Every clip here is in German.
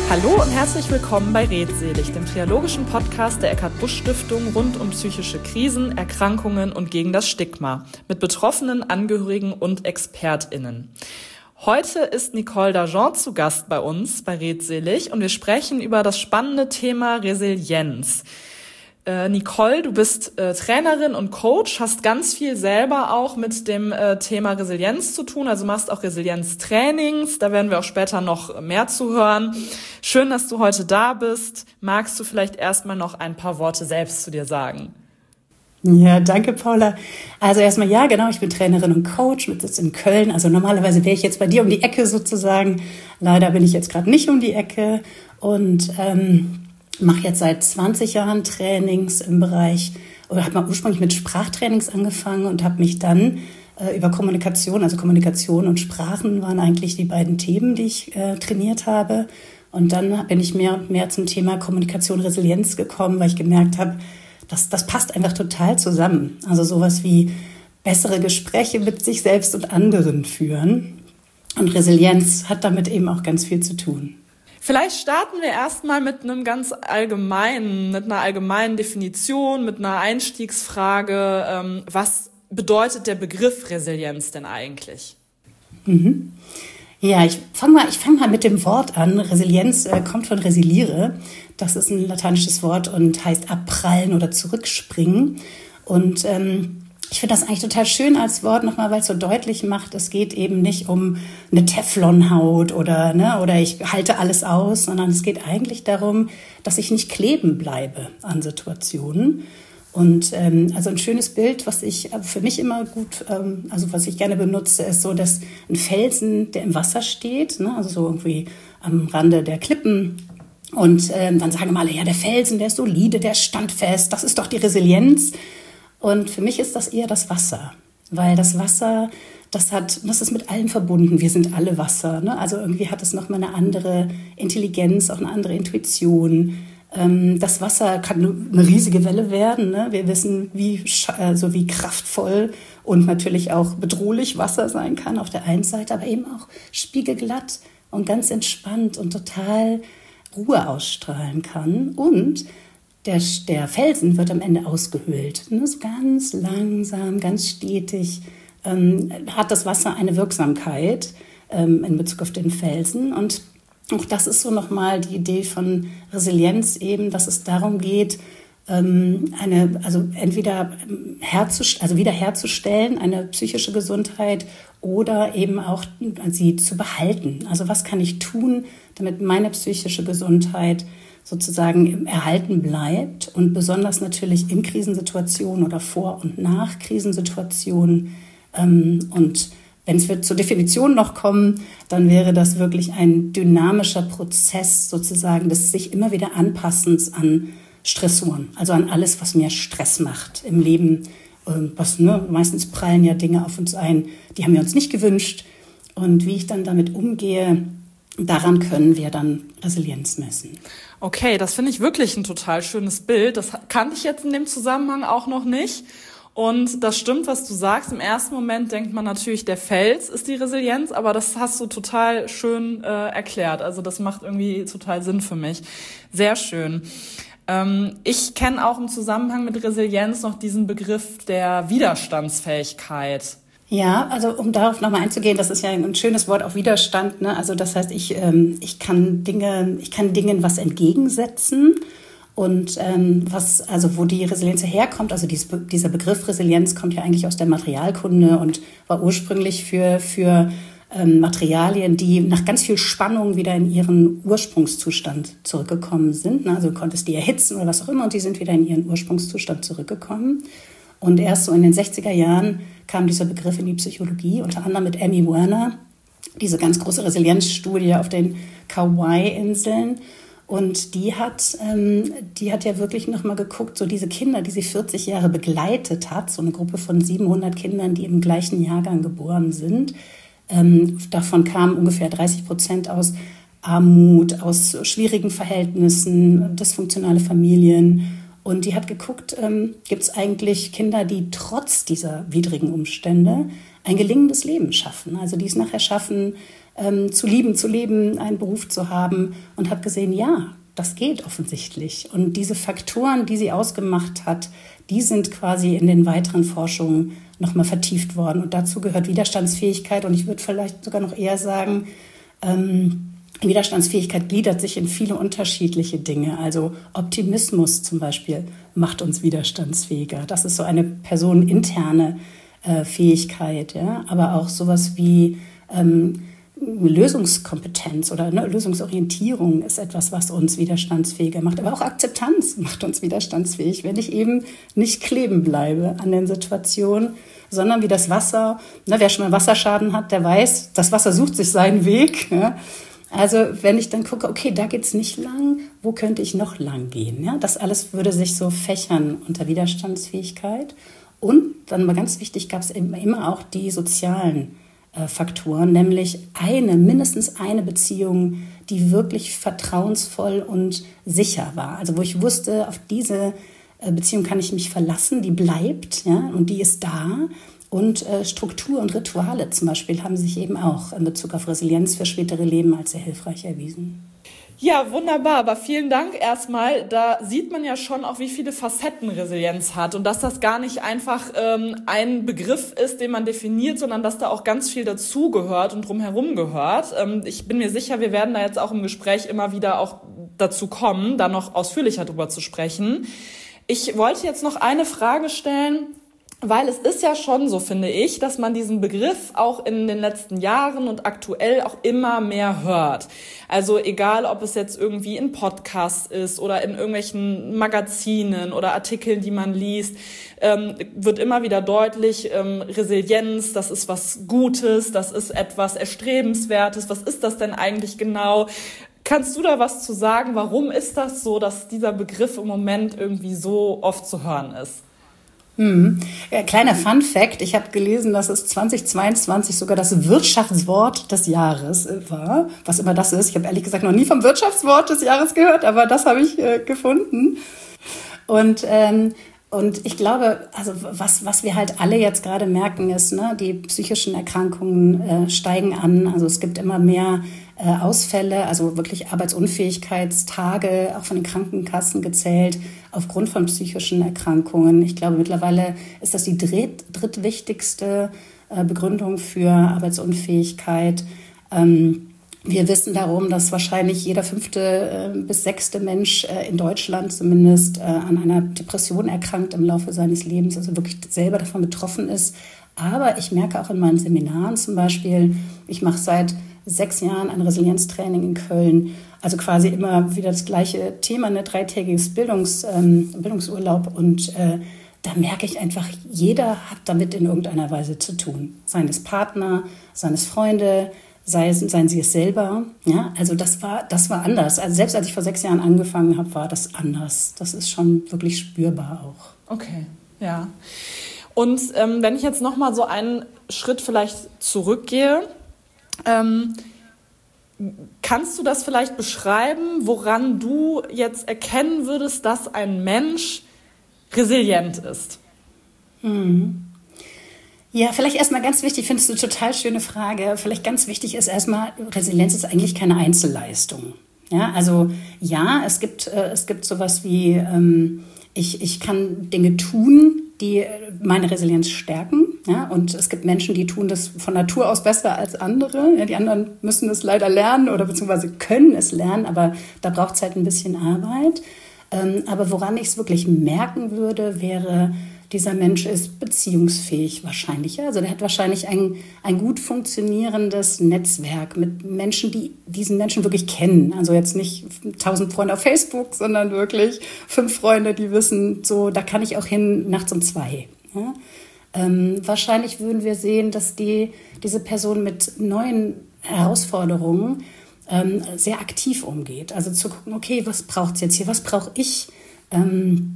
Hallo und herzlich willkommen bei Redselig, dem triologischen Podcast der Eckart-Busch-Stiftung rund um psychische Krisen, Erkrankungen und gegen das Stigma mit Betroffenen, Angehörigen und ExpertInnen. Heute ist Nicole D'Argent zu Gast bei uns bei Redselig und wir sprechen über das spannende Thema Resilienz. Nicole, du bist Trainerin und Coach, hast ganz viel selber auch mit dem Thema Resilienz zu tun, also machst auch Resilienztrainings, da werden wir auch später noch mehr zu hören. Schön, dass du heute da bist. Magst du vielleicht erstmal noch ein paar Worte selbst zu dir sagen? Ja, danke, Paula. Also erstmal, ja, genau, ich bin Trainerin und Coach mit Sitz in Köln. Also normalerweise wäre ich jetzt bei dir um die Ecke sozusagen. Leider bin ich jetzt gerade nicht um die Ecke und mache jetzt seit 20 Jahren Trainings im Bereich, oder habe mal ursprünglich mit Sprachtrainings angefangen und habe mich dann über Kommunikation, also Kommunikation und Sprachen waren eigentlich die beiden Themen, die ich trainiert habe. Und dann bin ich mehr und mehr zum Thema Kommunikation, Resilienz gekommen, weil ich gemerkt habe, das passt einfach total zusammen. Also sowas wie bessere Gespräche mit sich selbst und anderen führen. Und Resilienz hat damit eben auch ganz viel zu tun. Vielleicht starten wir erstmal mit einer allgemeinen Definition, mit einer Einstiegsfrage. Was bedeutet der Begriff Resilienz denn eigentlich? Mhm. Ja, ich fang mal mit dem Wort an. Resilienz kommt von resiliere. Das ist ein lateinisches Wort und heißt abprallen oder zurückspringen. Und ich finde das eigentlich total schön als Wort nochmal, weil es so deutlich macht, es geht eben nicht um eine Teflonhaut oder ich halte alles aus, sondern es geht eigentlich darum, dass ich nicht kleben bleibe an Situationen. Und also ein schönes Bild, was ich für mich immer gut, was ich gerne benutze, ist so, dass ein Felsen, der im Wasser steht, ne, also so irgendwie am Rande der Klippen. Und dann sagen alle, ja, der Felsen, der ist solide, der ist standfest, das ist doch die Resilienz. Und für mich ist das eher das Wasser, weil das Wasser, das ist mit allem verbunden. Wir sind alle Wasser, ne? Also irgendwie hat es nochmal eine andere Intelligenz, auch eine andere Intuition. Das Wasser kann eine riesige Welle werden, ne? Wir wissen, wie kraftvoll und natürlich auch bedrohlich Wasser sein kann auf der einen Seite, aber eben auch spiegelglatt und ganz entspannt und total Ruhe ausstrahlen kann. Und der Felsen wird am Ende ausgehöhlt. So ganz langsam, ganz stetig hat das Wasser eine Wirksamkeit in Bezug auf den Felsen. Und auch das ist so nochmal die Idee von Resilienz eben, dass es darum geht, entweder wiederherzustellen, eine psychische Gesundheit oder eben auch sie zu behalten. Also was kann ich tun, damit meine psychische Gesundheit sozusagen erhalten bleibt und besonders natürlich in Krisensituationen oder vor und nach Krisensituationen. Und wenn wir zur Definition noch kommen, dann wäre das wirklich ein dynamischer Prozess sozusagen des sich immer wieder Anpassens an Stressoren, also an alles, was mir Stress macht im Leben. Meistens prallen ja Dinge auf uns ein, die haben wir uns nicht gewünscht. Und wie ich dann damit umgehe, daran können wir dann Resilienz messen. Okay, das finde ich wirklich ein total schönes Bild. Das kannte ich jetzt in dem Zusammenhang auch noch nicht. Und das stimmt, was du sagst. Im ersten Moment denkt man natürlich, der Fels ist die Resilienz, aber das hast du total schön erklärt. Also das macht irgendwie total Sinn für mich. Sehr schön. Ich kenne auch im Zusammenhang mit Resilienz noch diesen Begriff der Widerstandsfähigkeit. Ja, also um darauf nochmal einzugehen, das ist ja ein schönes Wort, auch Widerstand, ne? Also das heißt, ich kann Dingen was entgegensetzen und wo die Resilienz herkommt, also dieser Begriff Resilienz kommt ja eigentlich aus der Materialkunde und war ursprünglich für Materialien, die nach ganz viel Spannung wieder in ihren Ursprungszustand zurückgekommen sind. Ne? Also du konntest die erhitzen oder was auch immer und die sind wieder in ihren Ursprungszustand zurückgekommen. Und erst so in den 60er Jahren kam dieser Begriff in die Psychologie, unter anderem mit Emmy Werner, diese ganz große Resilienzstudie auf den Kauai-Inseln. Und die hat ja wirklich nochmal geguckt, so diese Kinder, die sie 40 Jahre begleitet hat, so eine Gruppe von 700 Kindern, die im gleichen Jahrgang geboren sind. Davon kamen ungefähr 30% aus Armut, aus schwierigen Verhältnissen, dysfunktionale Familien. Und die hat geguckt, gibt es eigentlich Kinder, die trotz dieser widrigen Umstände ein gelingendes Leben schaffen. Also die es nachher schaffen, zu leben, einen Beruf zu haben und habe gesehen, ja, das geht offensichtlich. Und diese Faktoren, die sie ausgemacht hat, die sind quasi in den weiteren Forschungen nochmal vertieft worden. Und dazu gehört Widerstandsfähigkeit. Und ich würde vielleicht sogar noch eher sagen, Widerstandsfähigkeit gliedert sich in viele unterschiedliche Dinge. Also Optimismus zum Beispiel macht uns widerstandsfähiger. Das ist so eine personeninterne Fähigkeit. Ja? Aber auch sowas wie Lösungskompetenz oder Lösungsorientierung ist etwas, was uns widerstandsfähiger macht. Aber auch Akzeptanz macht uns widerstandsfähig, wenn ich eben nicht kleben bleibe an den Situationen, sondern wie das Wasser. Wer schon mal Wasserschaden hat, der weiß, das Wasser sucht sich seinen Weg. Ja? Also wenn ich dann gucke, okay, da geht's nicht lang, wo könnte ich noch lang gehen? Ja? Das alles würde sich so fächern unter Widerstandsfähigkeit. Und dann mal ganz wichtig, gab es immer auch die sozialen Faktoren, nämlich mindestens eine Beziehung, die wirklich vertrauensvoll und sicher war. Also wo ich wusste, auf diese Beziehung kann ich mich verlassen, die bleibt, ja, und die ist da. Und Struktur und Rituale zum Beispiel haben sich eben auch in Bezug auf Resilienz für spätere Leben als sehr hilfreich erwiesen. Ja, wunderbar. Aber vielen Dank erstmal. Da sieht man ja schon auch, wie viele Facetten Resilienz hat und dass das gar nicht einfach ein Begriff ist, den man definiert, sondern dass da auch ganz viel dazugehört und drumherum gehört. Ich bin mir sicher, wir werden da jetzt auch im Gespräch immer wieder auch dazu kommen, da noch ausführlicher drüber zu sprechen. Ich wollte jetzt noch eine Frage stellen, weil es ist ja schon so, finde ich, dass man diesen Begriff auch in den letzten Jahren und aktuell auch immer mehr hört. Also egal, ob es jetzt irgendwie in Podcasts ist oder in irgendwelchen Magazinen oder Artikeln, die man liest, wird immer wieder deutlich, Resilienz, das ist was Gutes, das ist etwas Erstrebenswertes. Was ist das denn eigentlich genau? Kannst du da was zu sagen? Warum ist das so, dass dieser Begriff im Moment irgendwie so oft zu hören ist? Ja, kleiner Fun-Fact, ich habe gelesen, dass es 2022 sogar das Wirtschaftswort des Jahres war, was immer das ist. Ich habe ehrlich gesagt noch nie vom Wirtschaftswort des Jahres gehört, aber das habe ich gefunden. Und ich glaube, also was wir halt alle jetzt gerade merken ist, die psychischen Erkrankungen steigen an. Also es gibt immer mehr Ausfälle, also wirklich Arbeitsunfähigkeitstage, auch von den Krankenkassen gezählt, aufgrund von psychischen Erkrankungen. Ich glaube, mittlerweile ist das die drittwichtigste Begründung für Arbeitsunfähigkeit. Wir wissen darum, dass wahrscheinlich jeder 5. bis 6. Mensch in Deutschland zumindest an einer Depression erkrankt im Laufe seines Lebens, also wirklich selber davon betroffen ist. Aber ich merke auch in meinen Seminaren zum Beispiel, ich mache seit 6 Jahren ein Resilienztraining in Köln, also quasi immer wieder das gleiche Thema, ein 3-tägiges Bildungsurlaub und da merke ich einfach, jeder hat damit in irgendeiner Weise zu tun. Seien es Partner, seien es Freunde, seien sie es selber. Ja, also das war anders. Also selbst als ich vor 6 Jahren angefangen habe, war das anders. Das ist schon wirklich spürbar auch. Okay, ja. Und wenn ich jetzt noch mal so einen Schritt vielleicht zurückgehe, kannst du das vielleicht beschreiben, woran du jetzt erkennen würdest, dass ein Mensch resilient ist? Ja, vielleicht erstmal ganz wichtig, findest du eine total schöne Frage. Vielleicht ganz wichtig ist erstmal, Resilienz ist eigentlich keine Einzelleistung. Ja, also ja, es gibt sowas wie, ich kann Dinge tun, die meine Resilienz stärken. Ja, und es gibt Menschen, die tun das von Natur aus besser als andere. Ja, die anderen müssen es leider lernen oder beziehungsweise können es lernen, aber da braucht es halt ein bisschen Arbeit. Aber woran ich es wirklich merken würde, wäre, dieser Mensch ist beziehungsfähig wahrscheinlich. Ja? Also der hat wahrscheinlich ein gut funktionierendes Netzwerk mit Menschen, die diesen Menschen wirklich kennen. Also jetzt nicht 1000 Freunde auf Facebook, sondern wirklich 5 Freunde, die wissen, so da kann ich auch hin nachts um 2. Ja? Wahrscheinlich würden wir sehen, dass diese Person mit neuen Herausforderungen sehr aktiv umgeht. Also zu gucken, okay, was braucht es jetzt hier, was brauche ich?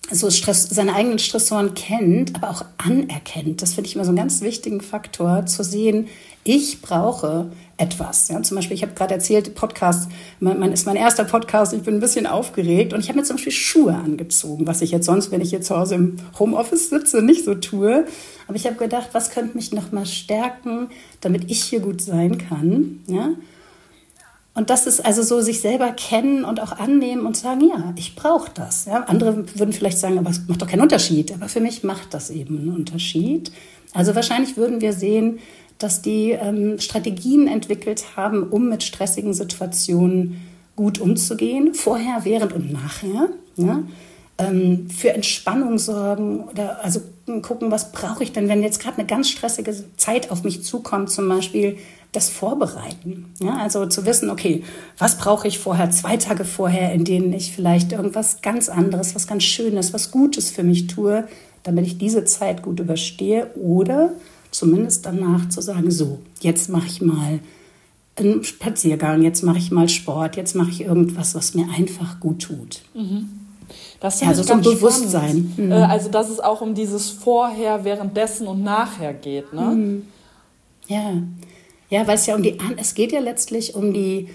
so seine eigenen Stressoren kennt, aber auch anerkennt. Das finde ich immer so einen ganz wichtigen Faktor, zu sehen, ich brauche etwas. Ja, zum Beispiel, ich habe gerade erzählt, Podcast, ist mein erster Podcast, ich bin ein bisschen aufgeregt und ich habe mir zum Beispiel Schuhe angezogen, was ich jetzt sonst, wenn ich jetzt zu Hause im Homeoffice sitze, nicht so tue. Aber ich habe gedacht, was könnte mich noch mal stärken, damit ich hier gut sein kann. Ja? Und das ist also so, sich selber kennen und auch annehmen und sagen, ja, ich brauche das. Ja? Andere würden vielleicht sagen, aber es macht doch keinen Unterschied. Aber für mich macht das eben einen Unterschied. Also wahrscheinlich würden wir sehen, dass die Strategien entwickelt haben, um mit stressigen Situationen gut umzugehen, vorher, während und nachher. Ja? Für Entspannung sorgen oder also gucken, was brauche ich denn, wenn jetzt gerade eine ganz stressige Zeit auf mich zukommt, zum Beispiel das Vorbereiten. Ja? Also zu wissen, okay, was brauche ich vorher, 2 Tage vorher, in denen ich vielleicht irgendwas ganz anderes, was ganz Schönes, was Gutes für mich tue, damit ich diese Zeit gut überstehe oder zumindest danach zu sagen, so, jetzt mache ich mal einen Spaziergang, jetzt mache ich mal Sport, jetzt mache ich irgendwas, was mir einfach gut tut. Mhm. Das ja, also so ein Bewusstsein. Mhm. Also dass es auch um dieses Vorher, Währenddessen und Nachher geht. Ne? Mhm. Ja, weil es ja es geht ja letztlich um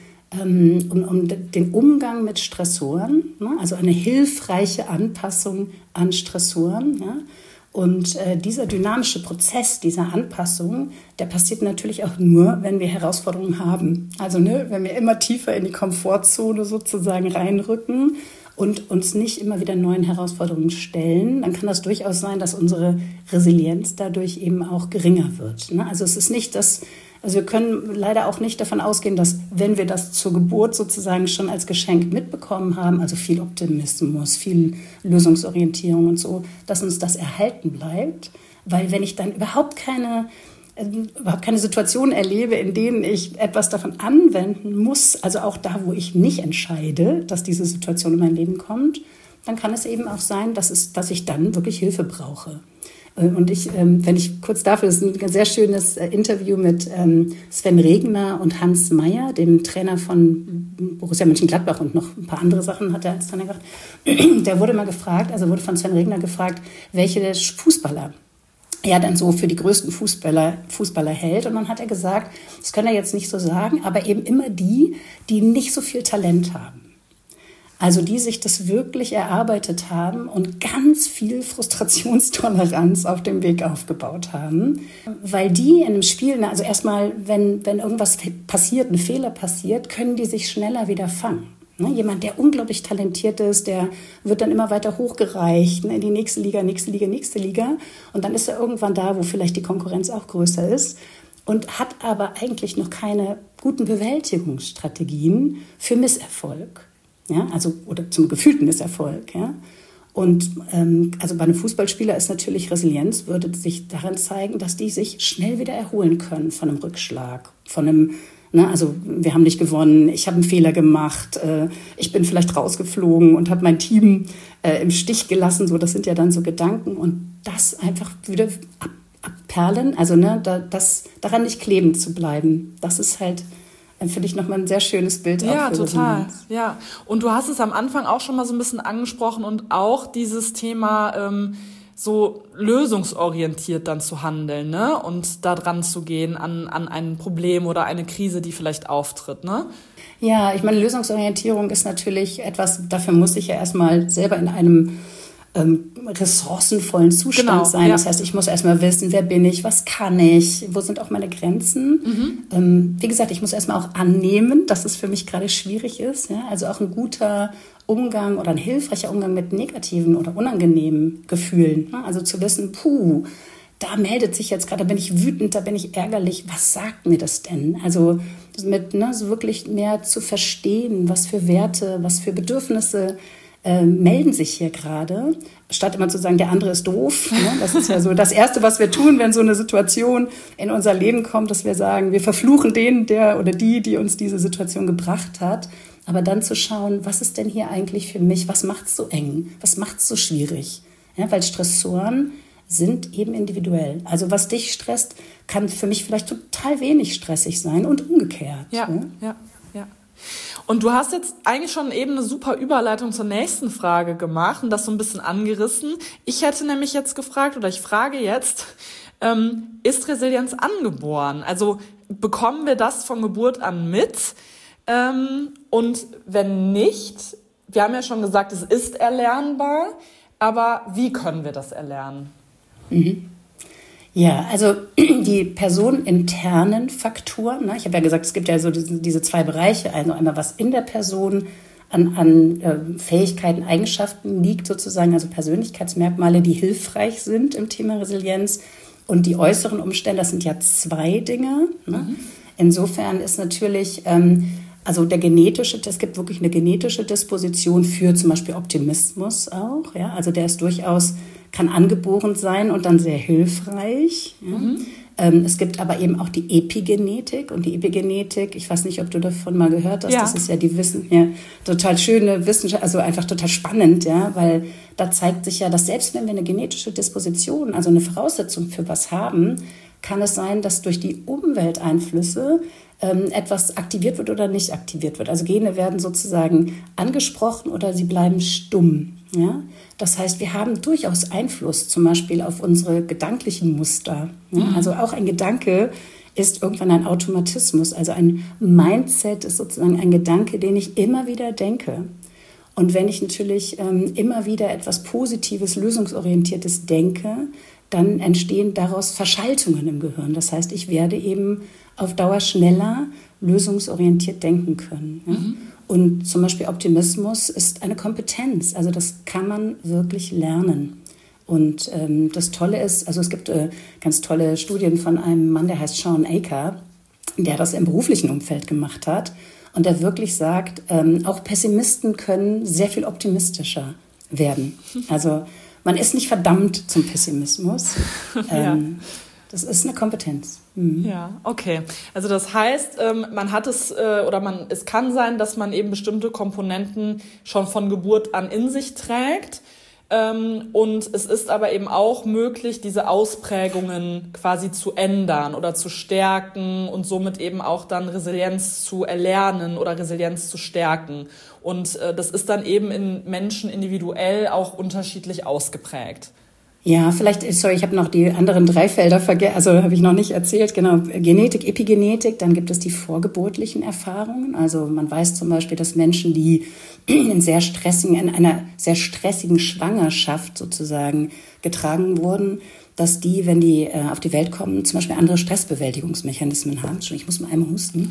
den Umgang mit Stressoren, ne? Also eine hilfreiche Anpassung an Stressoren. Ja? Und dieser dynamische Prozess dieser Anpassung, der passiert natürlich auch nur, wenn wir Herausforderungen haben. Also wenn wir immer tiefer in die Komfortzone sozusagen reinrücken und uns nicht immer wieder neuen Herausforderungen stellen, dann kann das durchaus sein, dass unsere Resilienz dadurch eben auch geringer wird. Ne? Also es ist nicht also wir können leider auch nicht davon ausgehen, dass wenn wir das zur Geburt sozusagen schon als Geschenk mitbekommen haben, also viel Optimismus, viel Lösungsorientierung und so, dass uns das erhalten bleibt. Weil wenn ich dann überhaupt keine Situationen erlebe, in denen ich etwas davon anwenden muss, also auch da, wo ich nicht entscheide, dass diese Situation in mein Leben kommt, dann kann es eben auch sein, dass ich dann wirklich Hilfe brauche. Und wenn ich kurz dafür, das ist ein sehr schönes Interview mit Sven Regner und Hans Meyer, dem Trainer von Borussia Mönchengladbach, und noch ein paar andere Sachen hat er als Trainer gemacht. Der wurde wurde von Sven Regner gefragt, welche Fußballer er dann so für die größten Fußballer hält. Und dann hat er gesagt, das kann er jetzt nicht so sagen, aber eben immer die nicht so viel Talent haben. Also die sich das wirklich erarbeitet haben und ganz viel Frustrationstoleranz auf dem Weg aufgebaut haben. Weil die in einem Spiel, also erstmal, wenn irgendwas passiert, ein Fehler passiert, können die sich schneller wieder fangen. Jemand, der unglaublich talentiert ist, der wird dann immer weiter hochgereicht, in die nächste Liga. Und dann ist er irgendwann da, wo vielleicht die Konkurrenz auch größer ist. Und hat aber eigentlich noch keine guten Bewältigungsstrategien für Misserfolg. Ja, also, oder zum gefühlten Misserfolg. Ja. Und also bei einem Fußballspieler ist natürlich Resilienz, würde sich darin zeigen, dass die sich schnell wieder erholen können von einem Rückschlag, von einem, also wir haben nicht gewonnen, ich habe einen Fehler gemacht, ich bin vielleicht rausgeflogen und habe mein Team im Stich gelassen. So, das sind ja dann so Gedanken, und das einfach wieder abperlen, also daran nicht kleben zu bleiben, das ist halt, finde ich, nochmal ein sehr schönes Bild. Ja, total. Ja. Und du hast es am Anfang auch schon mal so ein bisschen angesprochen, und auch dieses Thema so lösungsorientiert dann zu handeln, ne? Und da dran zu gehen an ein Problem oder eine Krise, die vielleicht auftritt, ne? Ja, ich meine, Lösungsorientierung ist natürlich etwas, dafür muss ich ja erstmal selber in einem ressourcenvollen Zustand sein. Ja. Das heißt, ich muss erstmal wissen, wer bin ich, was kann ich, wo sind auch meine Grenzen. Wie gesagt, ich muss erstmal auch annehmen, dass es für mich gerade schwierig ist. Ja? Also auch ein guter Umgang oder ein hilfreicher Umgang mit negativen oder unangenehmen Gefühlen. Ja? Also zu wissen, da meldet sich jetzt gerade, da bin ich wütend, da bin ich ärgerlich. Was sagt mir das denn? Also so wirklich mehr zu verstehen, was für Werte, was für Bedürfnisse melden sich hier gerade, statt immer zu sagen, der andere ist doof. Ne? Das ist ja so das Erste, was wir tun, wenn so eine Situation in unser Leben kommt, dass wir sagen, wir verfluchen den, der oder die uns diese Situation gebracht hat. Aber dann zu schauen, was ist denn hier eigentlich für mich, was macht es so eng, was macht es so schwierig? Ja, weil Stressoren sind eben individuell. Also was dich stresst, kann für mich vielleicht total wenig stressig sein und umgekehrt. Ja, ne? Ja. Und du hast jetzt eigentlich schon eben eine super Überleitung zur nächsten Frage gemacht und das so ein bisschen angerissen. Ich hätte nämlich jetzt gefragt, oder ich frage jetzt, ist Resilienz angeboren? Also bekommen wir das von Geburt an mit? Und wenn nicht, wir haben ja schon gesagt, es ist erlernbar, aber wie können wir das erlernen? Ja, also die personeninternen Faktoren, ne? Ich habe ja gesagt, es gibt ja so diese zwei Bereiche, also einmal was in der Person an Fähigkeiten, Eigenschaften liegt sozusagen, also Persönlichkeitsmerkmale, die hilfreich sind im Thema Resilienz, und die äußeren Umstände, das sind ja zwei Dinge. Ne? Insofern ist natürlich, also es gibt wirklich eine genetische Disposition für zum Beispiel Optimismus auch, ja, also der ist durchaus, kann angeboren sein und dann sehr hilfreich. Ja? Es gibt aber eben auch die Epigenetik, und die Epigenetik, ich weiß nicht, ob du davon mal gehört hast, das ist ja total schöne Wissenschaft, also einfach total spannend, ja, weil da zeigt sich ja, dass selbst wenn wir eine genetische Disposition, also eine Voraussetzung für was haben, kann es sein, dass durch die Umwelteinflüsse etwas aktiviert wird oder nicht aktiviert wird. Also Gene werden sozusagen angesprochen oder sie bleiben stumm. Ja? Das heißt, wir haben durchaus Einfluss zum Beispiel auf unsere gedanklichen Muster. Ja? Also auch ein Gedanke ist irgendwann ein Automatismus. Also ein Mindset ist sozusagen ein Gedanke, den ich immer wieder denke. Und wenn ich natürlich immer wieder etwas Positives, Lösungsorientiertes denke, dann entstehen daraus Verschaltungen im Gehirn. Das heißt, ich werde eben auf Dauer schneller lösungsorientiert denken können. Ja? Und zum Beispiel Optimismus ist eine Kompetenz. Also das kann man wirklich lernen. Und das Tolle ist, also es gibt ganz tolle Studien von einem Mann, der heißt Shawn Achor, der das im beruflichen Umfeld gemacht hat. Und der wirklich sagt, auch Pessimisten können sehr viel optimistischer werden. Also man ist nicht verdammt zum Pessimismus. Das ist eine Kompetenz. Ja, okay. Also das heißt, man hat es es kann sein, dass man eben bestimmte Komponenten schon von Geburt an in sich trägt. Und es ist aber eben auch möglich, diese Ausprägungen quasi zu ändern oder zu stärken und somit eben auch dann Resilienz zu erlernen oder Resilienz zu stärken. Und das ist dann eben in Menschen individuell auch unterschiedlich ausgeprägt. Ja, vielleicht, ich habe noch die anderen 3 Felder vergessen, also habe ich noch nicht erzählt, genau, Genetik, Epigenetik, dann gibt es die vorgeburtlichen Erfahrungen, also man weiß zum Beispiel, dass Menschen, die in einer sehr stressigen Schwangerschaft sozusagen getragen wurden, dass die, wenn die auf die Welt kommen, zum Beispiel andere Stressbewältigungsmechanismen haben. Ich muss mal einmal husten.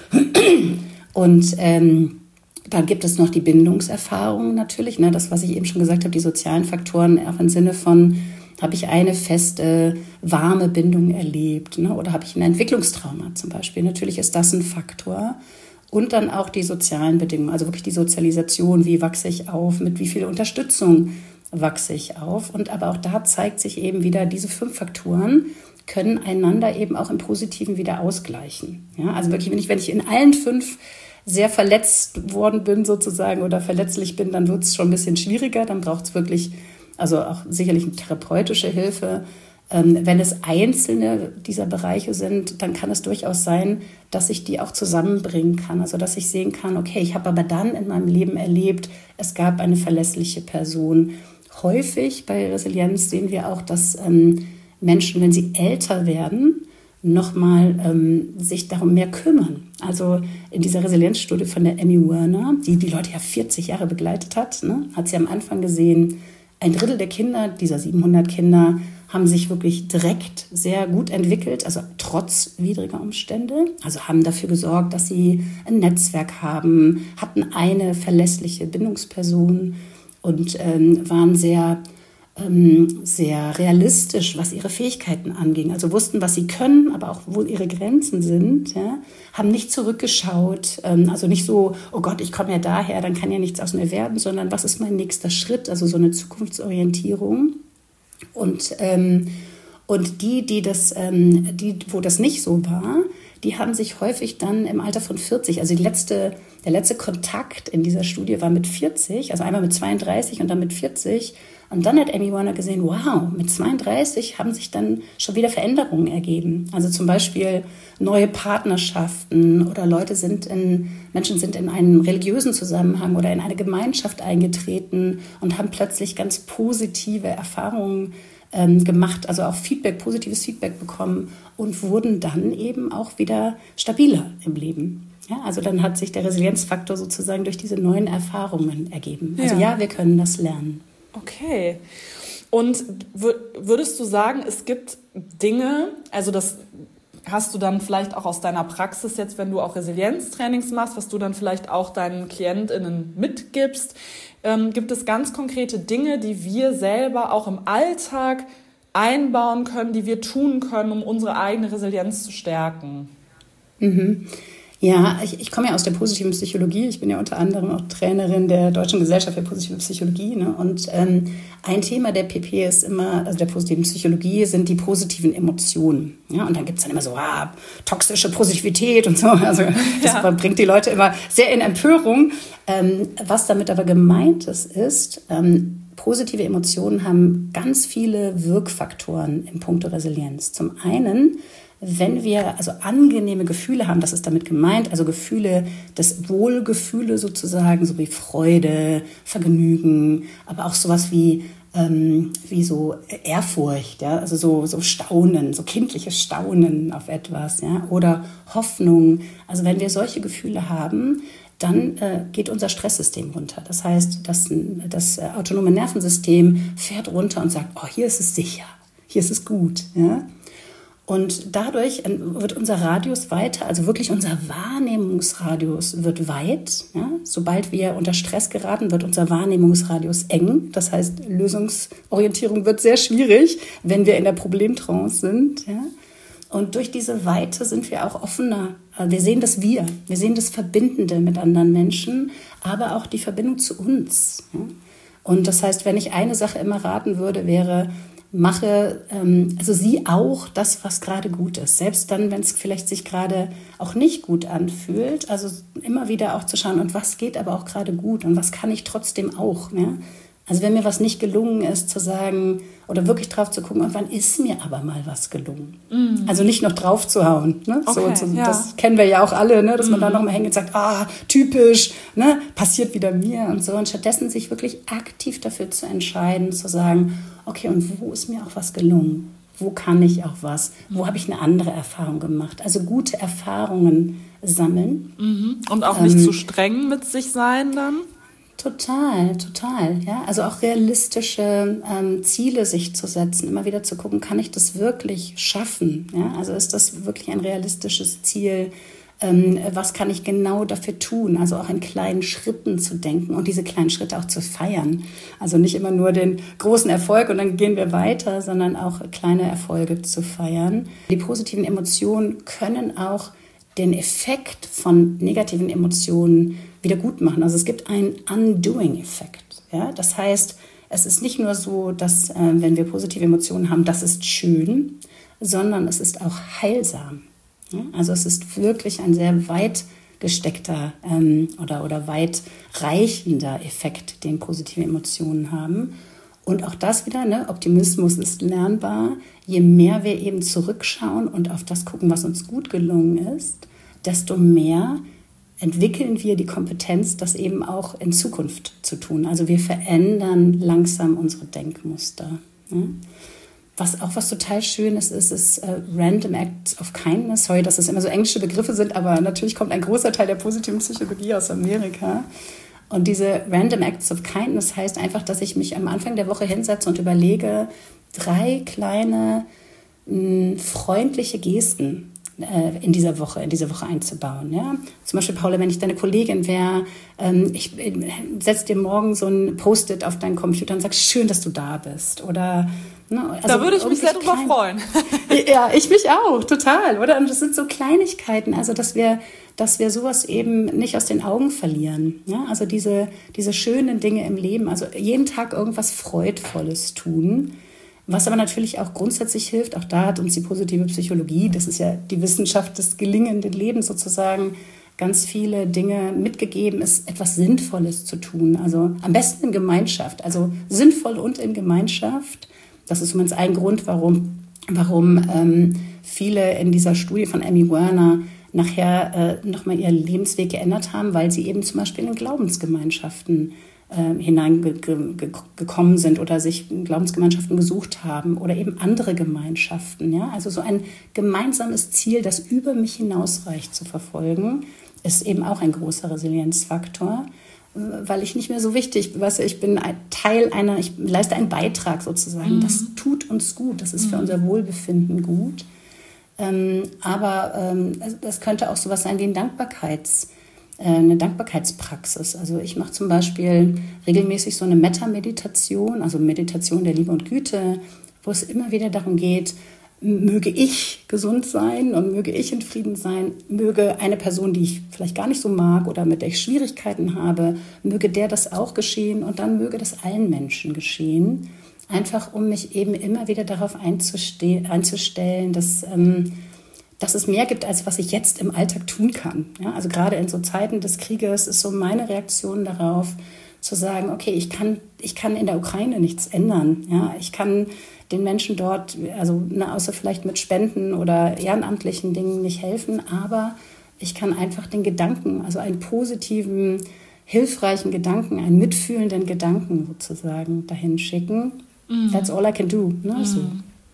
Und dann gibt es noch die Bindungserfahrung natürlich, ne, das, was ich eben schon gesagt habe, die sozialen Faktoren, auch im Sinne von, habe ich eine feste, warme Bindung erlebt, ne, oder habe ich ein Entwicklungstrauma zum Beispiel. Natürlich ist das ein Faktor. Und dann auch die sozialen Bedingungen, also wirklich die Sozialisation, wie wachse ich auf, mit wie viel Unterstützung wachse ich auf. Und aber auch da zeigt sich eben wieder, diese 5 Faktoren können einander eben auch im Positiven wieder ausgleichen. Ja, also wirklich, wenn ich in allen 5 sehr verletzt worden bin sozusagen oder verletzlich bin, dann wird es schon ein bisschen schwieriger. Dann braucht es wirklich, also auch sicherlich eine therapeutische Hilfe. Wenn es einzelne dieser Bereiche sind, dann kann es durchaus sein, dass ich die auch zusammenbringen kann. Also dass ich sehen kann, okay, ich habe aber dann in meinem Leben erlebt, es gab eine verlässliche Person. Häufig bei Resilienz sehen wir auch, dass Menschen, wenn sie älter werden, nochmal sich darum mehr kümmern. Also in dieser Resilienzstudie von der Emmy Werner, die Leute ja 40 Jahre begleitet hat, ne, hat sie am Anfang gesehen, 1/3 der Kinder, dieser 700 Kinder, haben sich wirklich direkt sehr gut entwickelt, also trotz widriger Umstände. Also haben dafür gesorgt, dass sie ein Netzwerk haben, hatten eine verlässliche Bindungsperson und waren sehr realistisch, was ihre Fähigkeiten anging. Also wussten, was sie können, aber auch, wo ihre Grenzen sind. Ja? Haben nicht zurückgeschaut, also nicht so, oh Gott, ich komme ja daher, dann kann ja nichts aus mir werden, sondern was ist mein nächster Schritt? Also so eine Zukunftsorientierung. Und wo das nicht so war, die haben sich häufig dann im Alter von 40, also der letzte Kontakt in dieser Studie war mit 40, also einmal mit 32 und dann mit 40, Und dann hat Amy Warner gesehen, wow, mit 32 haben sich dann schon wieder Veränderungen ergeben. Also zum Beispiel neue Partnerschaften oder Menschen sind in einen religiösen Zusammenhang oder in eine Gemeinschaft eingetreten und haben plötzlich ganz positive Erfahrungen gemacht, also auch positives Feedback bekommen und wurden dann eben auch wieder stabiler im Leben. Ja, also dann hat sich der Resilienzfaktor sozusagen durch diese neuen Erfahrungen ergeben. Also ja, wir können das lernen. Okay. Und würdest du sagen, es gibt Dinge, also das hast du dann vielleicht auch aus deiner Praxis jetzt, wenn du auch Resilienztrainings machst, was du dann vielleicht auch deinen KlientInnen mitgibst, gibt es ganz konkrete Dinge, die wir selber auch im Alltag einbauen können, die wir tun können, um unsere eigene Resilienz zu stärken? Mhm. Ja, ich komme ja aus der positiven Psychologie. Ich bin ja unter anderem auch Trainerin der Deutschen Gesellschaft für positive Psychologie. Ne? Und ein Thema der PP ist immer, also der positiven Psychologie, sind die positiven Emotionen. Ja? Und dann gibt es dann immer so toxische Positivität und so. Also das bringt die Leute immer sehr in Empörung. Was damit aber gemeint ist, positive Emotionen haben ganz viele Wirkfaktoren in puncto Resilienz. Zum einen, wenn wir also angenehme Gefühle haben, das ist damit gemeint, also Gefühle, das Wohlgefühle sozusagen, so wie Freude, Vergnügen, aber auch sowas wie so Ehrfurcht, ja, also so Staunen, so kindliches Staunen auf etwas, ja, oder Hoffnung. Also wenn wir solche Gefühle haben, dann geht unser Stresssystem runter. Das heißt, das autonome Nervensystem fährt runter und sagt, oh, hier ist es sicher, hier ist es gut, ja. Und dadurch wird unser Radius weiter, also wirklich unser Wahrnehmungsradius wird weit. Ja? Sobald wir unter Stress geraten, wird unser Wahrnehmungsradius eng. Das heißt, Lösungsorientierung wird sehr schwierig, wenn wir in der Problemtrance sind. Ja? Und durch diese Weite sind wir auch offener. Wir sehen wir sehen das Verbindende mit anderen Menschen, aber auch die Verbindung zu uns. Ja? Und das heißt, wenn ich eine Sache immer raten würde, wäre, sieh auch das, was gerade gut ist. Selbst dann, wenn es vielleicht sich gerade auch nicht gut anfühlt. Also immer wieder auch zu schauen, und was geht aber auch gerade gut und was kann ich trotzdem auch. Ja? Also wenn mir was nicht gelungen ist, zu sagen oder wirklich drauf zu gucken, und wann ist mir aber mal was gelungen. Mhm. Also nicht noch drauf zu hauen. Ne? Okay, das kennen wir ja auch alle, ne? Dass man da noch mal hängt und sagt, typisch, ne? Passiert wieder mir und so. Und stattdessen sich wirklich aktiv dafür zu entscheiden, zu sagen, okay, und wo ist mir auch was gelungen? Wo kann ich auch was? Wo habe ich eine andere Erfahrung gemacht? Also gute Erfahrungen sammeln. Mhm. Und auch nicht zu streng mit sich sein dann? Total. Ja? Also auch realistische Ziele sich zu setzen, immer wieder zu gucken, kann ich das wirklich schaffen? Ja? Also ist das wirklich ein realistisches Ziel? Was kann ich genau dafür tun? Also auch in kleinen Schritten zu denken und diese kleinen Schritte auch zu feiern. Also nicht immer nur den großen Erfolg und dann gehen wir weiter, sondern auch kleine Erfolge zu feiern. Die positiven Emotionen können auch den Effekt von negativen Emotionen wieder gut machen. Also es gibt einen Undoing-Effekt. Ja? Das heißt, es ist nicht nur so, dass wenn wir positive Emotionen haben, das ist schön, sondern es ist auch heilsam. Ja? Also es ist wirklich ein sehr weit gesteckter oder weit reichender Effekt, den positive Emotionen haben. Und auch das wieder, ne? Optimismus ist lernbar. Je mehr wir eben zurückschauen und auf das gucken, was uns gut gelungen ist, desto mehr entwickeln wir die Kompetenz, das eben auch in Zukunft zu tun. Also wir verändern langsam unsere Denkmuster. Ne? Was total schön ist Random Acts of Kindness. Sorry, dass es immer so englische Begriffe sind, aber natürlich kommt ein großer Teil der positiven Psychologie aus Amerika. Und diese Random Acts of Kindness heißt einfach, dass ich mich am Anfang der Woche hinsetze und überlege, 3 kleine freundliche Gesten in diese Woche einzubauen. Ja? Zum Beispiel, Paula, wenn ich deine Kollegin wäre, ich setze dir morgen so ein Post-it auf deinen Computer und sag, schön, dass du da bist. Oder, ne, also da würde ich mich sehr drüber freuen. Ja, ich mich auch, total. Oder? Und das sind so Kleinigkeiten, also dass wir sowas eben nicht aus den Augen verlieren. Ja? Also diese schönen Dinge im Leben, also jeden Tag irgendwas Freudvolles tun. Was aber natürlich auch grundsätzlich hilft, auch da hat uns die positive Psychologie, das ist ja die Wissenschaft des gelingenden Lebens sozusagen, ganz viele Dinge mitgegeben, ist etwas Sinnvolles zu tun. Also am besten in Gemeinschaft, also sinnvoll und in Gemeinschaft. Das ist übrigens ein Grund, warum viele in dieser Studie von Amy Werner nachher nochmal ihren Lebensweg geändert haben, weil sie eben zum Beispiel in Glaubensgemeinschaften hineingekommen sind oder sich Glaubensgemeinschaften gesucht haben oder eben andere Gemeinschaften. Ja? Also so ein gemeinsames Ziel, das über mich hinausreicht, zu verfolgen, ist eben auch ein großer Resilienzfaktor, weil ich nicht mehr so wichtig, ich bin ein Teil ich leiste einen Beitrag sozusagen. Das tut uns gut, das ist für unser Wohlbefinden gut. Aber das könnte auch sowas sein wie eine Dankbarkeitspraxis. Also ich mache zum Beispiel regelmäßig so eine Metta-Meditation, also Meditation der Liebe und Güte, wo es immer wieder darum geht, möge ich gesund sein und möge ich in Frieden sein, möge eine Person, die ich vielleicht gar nicht so mag oder mit der ich Schwierigkeiten habe, möge der das auch geschehen und dann möge das allen Menschen geschehen. Einfach um mich eben immer wieder darauf einzustellen, dass es mehr gibt, als was ich jetzt im Alltag tun kann. Ja, also gerade in so Zeiten des Krieges ist so meine Reaktion darauf, zu sagen, okay, ich kann in der Ukraine nichts ändern. Ja, ich kann den Menschen dort, außer vielleicht mit Spenden oder ehrenamtlichen Dingen nicht helfen, aber ich kann einfach den Gedanken, also einen positiven, hilfreichen Gedanken, einen mitfühlenden Gedanken sozusagen dahin schicken. That's all I can do. Ne? So.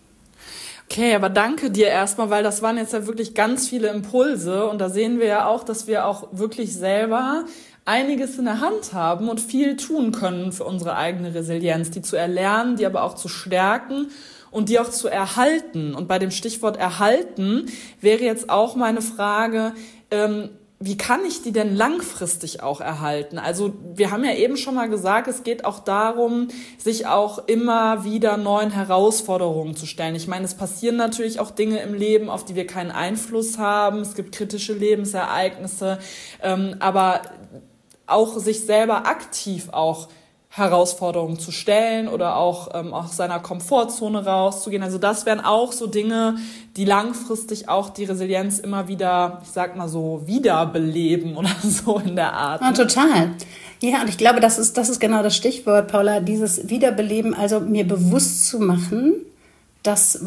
Okay, aber danke dir erstmal, weil das waren jetzt ja wirklich ganz viele Impulse und da sehen wir ja auch, dass wir auch wirklich selber einiges in der Hand haben und viel tun können für unsere eigene Resilienz, die zu erlernen, die aber auch zu stärken und die auch zu erhalten. Und bei dem Stichwort erhalten wäre jetzt auch meine Frage, wie kann ich die denn langfristig auch erhalten? Also wir haben ja eben schon mal gesagt, es geht auch darum, sich auch immer wieder neuen Herausforderungen zu stellen. Ich meine, es passieren natürlich auch Dinge im Leben, auf die wir keinen Einfluss haben. Es gibt kritische Lebensereignisse, aber auch sich selber aktiv auch Herausforderungen zu stellen oder auch aus seiner Komfortzone rauszugehen. Also das wären auch so Dinge, die langfristig auch die Resilienz immer wieder, ich sag mal so, wiederbeleben oder so in der Art. Ja, total. Ja, und ich glaube, das ist genau das Stichwort, Paula, dieses Wiederbeleben, also mir bewusst zu machen, das,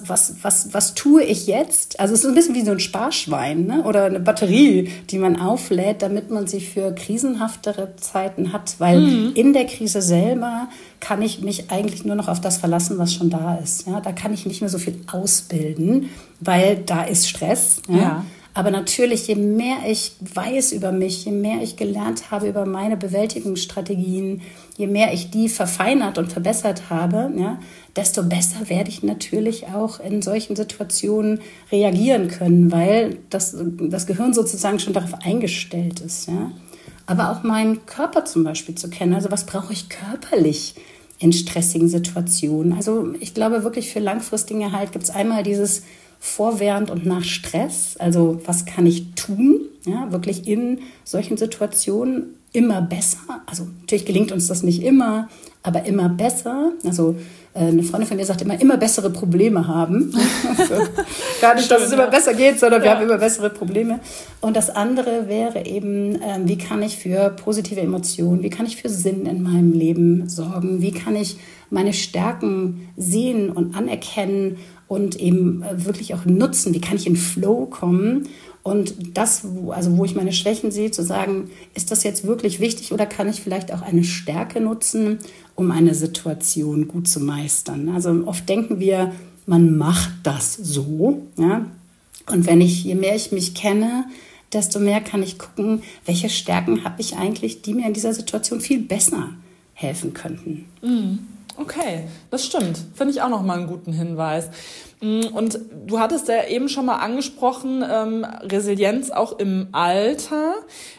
was tue ich jetzt? Also es ist ein bisschen wie so ein Sparschwein, ne? Oder eine Batterie, die man auflädt, damit man sie für krisenhaftere Zeiten hat. Weil in der Krise selber kann ich mich eigentlich nur noch auf das verlassen, was schon da ist. Ja? Da kann ich nicht mehr so viel ausbilden, weil da ist Stress. Ja? Ja. Aber natürlich, je mehr ich weiß über mich, je mehr ich gelernt habe über meine Bewältigungsstrategien, je mehr ich die verfeinert und verbessert habe, ja, desto besser werde ich natürlich auch in solchen Situationen reagieren können, weil das Gehirn sozusagen schon darauf eingestellt ist. Ja. Aber auch meinen Körper zum Beispiel zu kennen. Also was brauche ich körperlich in stressigen Situationen? Also ich glaube wirklich, für langfristigen Erhalt gibt es einmal dieses vor, während und nach Stress. Also was kann ich tun, ja, wirklich in solchen Situationen immer besser. Also natürlich gelingt uns das nicht immer, aber immer besser. Also eine Freundin von mir sagt immer bessere Probleme haben. Also, gar nicht, dass es immer besser geht, sondern wir haben immer bessere Probleme. Und das andere wäre eben, wie kann ich für positive Emotionen, wie kann ich für Sinn in meinem Leben sorgen, wie kann ich meine Stärken sehen und anerkennen und eben wirklich auch nutzen, wie kann ich in Flow kommen und das, wo ich meine Schwächen sehe, zu sagen, ist das jetzt wirklich wichtig oder kann ich vielleicht auch eine Stärke nutzen, um eine Situation gut zu meistern. Also oft denken wir, man macht das so, ja? Und je mehr ich mich kenne, desto mehr kann ich gucken, welche Stärken habe ich eigentlich, die mir in dieser Situation viel besser helfen könnten. Okay, das stimmt. Finde ich auch nochmal einen guten Hinweis. Und du hattest ja eben schon mal angesprochen, Resilienz auch im Alter.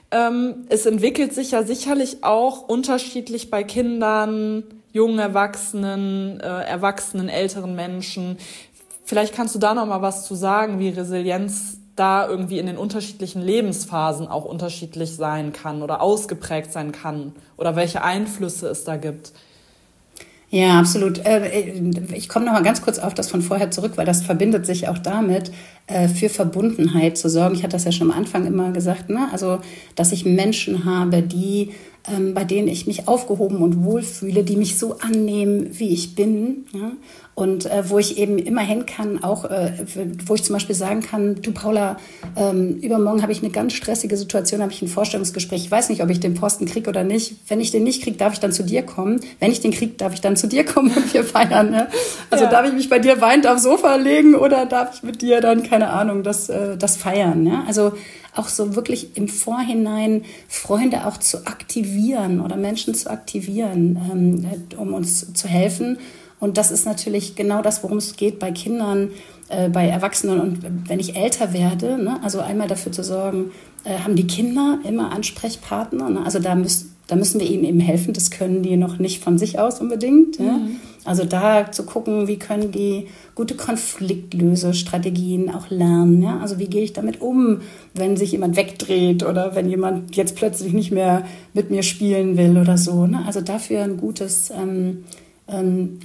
Es entwickelt sich ja sicherlich auch unterschiedlich bei Kindern, jungen Erwachsenen, älteren Menschen. Vielleicht kannst du da noch mal was zu sagen, wie Resilienz da irgendwie in den unterschiedlichen Lebensphasen auch unterschiedlich sein kann oder ausgeprägt sein kann oder welche Einflüsse es da gibt. Ja, absolut. Ich komme noch mal ganz kurz auf das von vorher zurück, weil das verbindet sich auch damit, für Verbundenheit zu sorgen. Ich hatte das ja schon am Anfang immer gesagt, ne? Also, dass ich Menschen habe, die bei denen ich mich aufgehoben und wohlfühle, die mich so annehmen, wie ich bin, ja? Und wo ich eben immer hin kann, auch wo ich zum Beispiel sagen kann, du Paula, übermorgen habe ich eine ganz stressige Situation, habe ich ein Vorstellungsgespräch, ich weiß nicht, ob ich den Posten kriege oder nicht. Wenn ich den nicht kriege, darf ich dann zu dir kommen. Wenn ich den kriege, darf ich dann zu dir kommen und wir feiern. Ne? Also darf ich mich bei dir weinend aufs Sofa legen oder darf ich mit dir dann, keine Ahnung, das feiern. Ne? Also auch so wirklich im Vorhinein Freunde auch zu aktivieren oder Menschen zu aktivieren, um uns zu helfen. Und das ist natürlich genau das, worum es geht bei Kindern, bei Erwachsenen. Und wenn ich älter werde, ne, also einmal dafür zu sorgen, haben die Kinder immer Ansprechpartner. Ne? Also da müssen wir ihnen eben helfen. Das können die noch nicht von sich aus unbedingt. Ja? Also da zu gucken, wie können die gute Konfliktlösestrategien auch lernen. Ja? Also wie gehe ich damit um, wenn sich jemand wegdreht oder wenn jemand jetzt plötzlich nicht mehr mit mir spielen will oder so. Ne? Also dafür ein gutes einen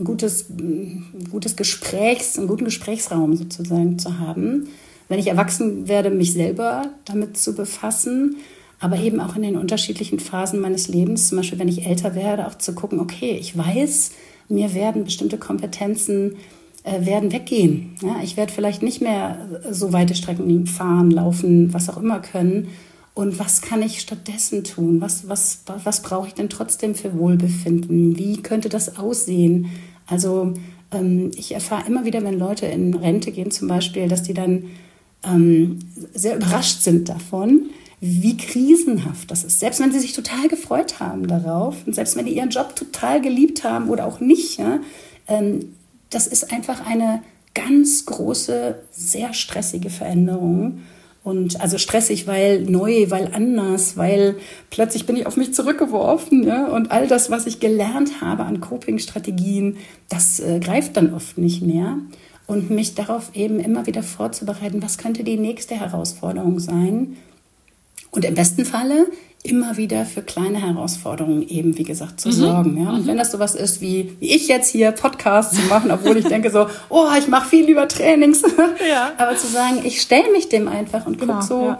guten Gesprächsraum sozusagen zu haben. Wenn ich erwachsen werde, mich selber damit zu befassen, aber eben auch in den unterschiedlichen Phasen meines Lebens, zum Beispiel wenn ich älter werde, auch zu gucken, okay, ich weiß, mir werden bestimmte Kompetenzen werden weggehen. Ja, ich werde vielleicht nicht mehr so weite Strecken fahren, laufen, was auch immer können. Und was kann ich stattdessen tun? Was brauche ich denn trotzdem für Wohlbefinden? Wie könnte das aussehen? Also ich erfahre immer wieder, wenn Leute in Rente gehen zum Beispiel, dass die dann sehr überrascht sind davon, wie krisenhaft das ist. Selbst wenn sie sich total gefreut haben darauf und selbst wenn die ihren Job total geliebt haben oder auch nicht, ja, das ist einfach eine ganz große, sehr stressige Veränderung. Und also stressig, weil neu, weil anders, weil plötzlich bin ich auf mich zurückgeworfen. Ja? Und all das, was ich gelernt habe an Coping-Strategien, das greift dann oft nicht mehr. Und mich darauf eben immer wieder vorzubereiten, was könnte die nächste Herausforderung sein. Und im besten Falle immer wieder für kleine Herausforderungen eben, wie gesagt, zu sorgen. Ja? Und wenn das sowas ist, wie ich jetzt hier Podcasts zu machen, obwohl ich denke so, oh, ich mache viel lieber Trainings. Ja. Aber zu sagen, ich stelle mich dem einfach und gucke so,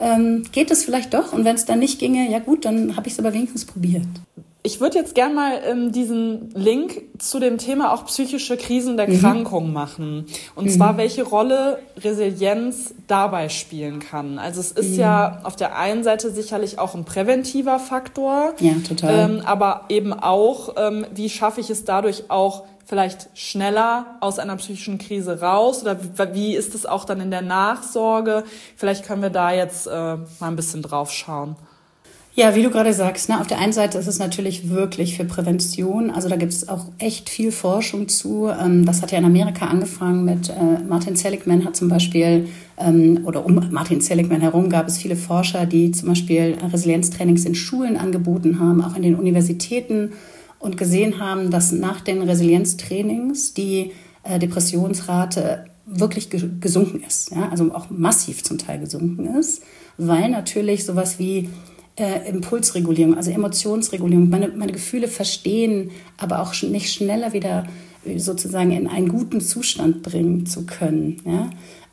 geht es vielleicht doch? Und wenn es dann nicht ginge, ja gut, dann habe ich es aber wenigstens probiert. Ich würde jetzt gerne mal diesen Link zu dem Thema auch psychische Krisen und Erkrankungen machen. Und zwar, welche Rolle Resilienz dabei spielen kann. Also es ist ja auf der einen Seite sicherlich auch ein präventiver Faktor. Ja, total. Aber eben auch, wie schaffe ich es dadurch auch vielleicht schneller aus einer psychischen Krise raus? Oder wie ist es auch dann in der Nachsorge? Vielleicht können wir da jetzt mal ein bisschen drauf schauen. Ja, wie du gerade sagst, ne, auf der einen Seite ist es natürlich wirklich für Prävention. Also da gibt es auch echt viel Forschung zu. Das hat ja in Amerika angefangen mit Martin Seligman hat zum Beispiel, oder um Martin Seligman herum gab es viele Forscher, die zum Beispiel Resilienztrainings in Schulen angeboten haben, auch in den Universitäten und gesehen haben, dass nach den Resilienztrainings die Depressionsrate wirklich gesunken ist. Ja? Also auch massiv zum Teil gesunken ist, weil natürlich sowas wie Impulsregulierung, also Emotionsregulierung, meine Gefühle verstehen, aber auch nicht schneller wieder sozusagen in einen guten Zustand bringen zu können. Ja?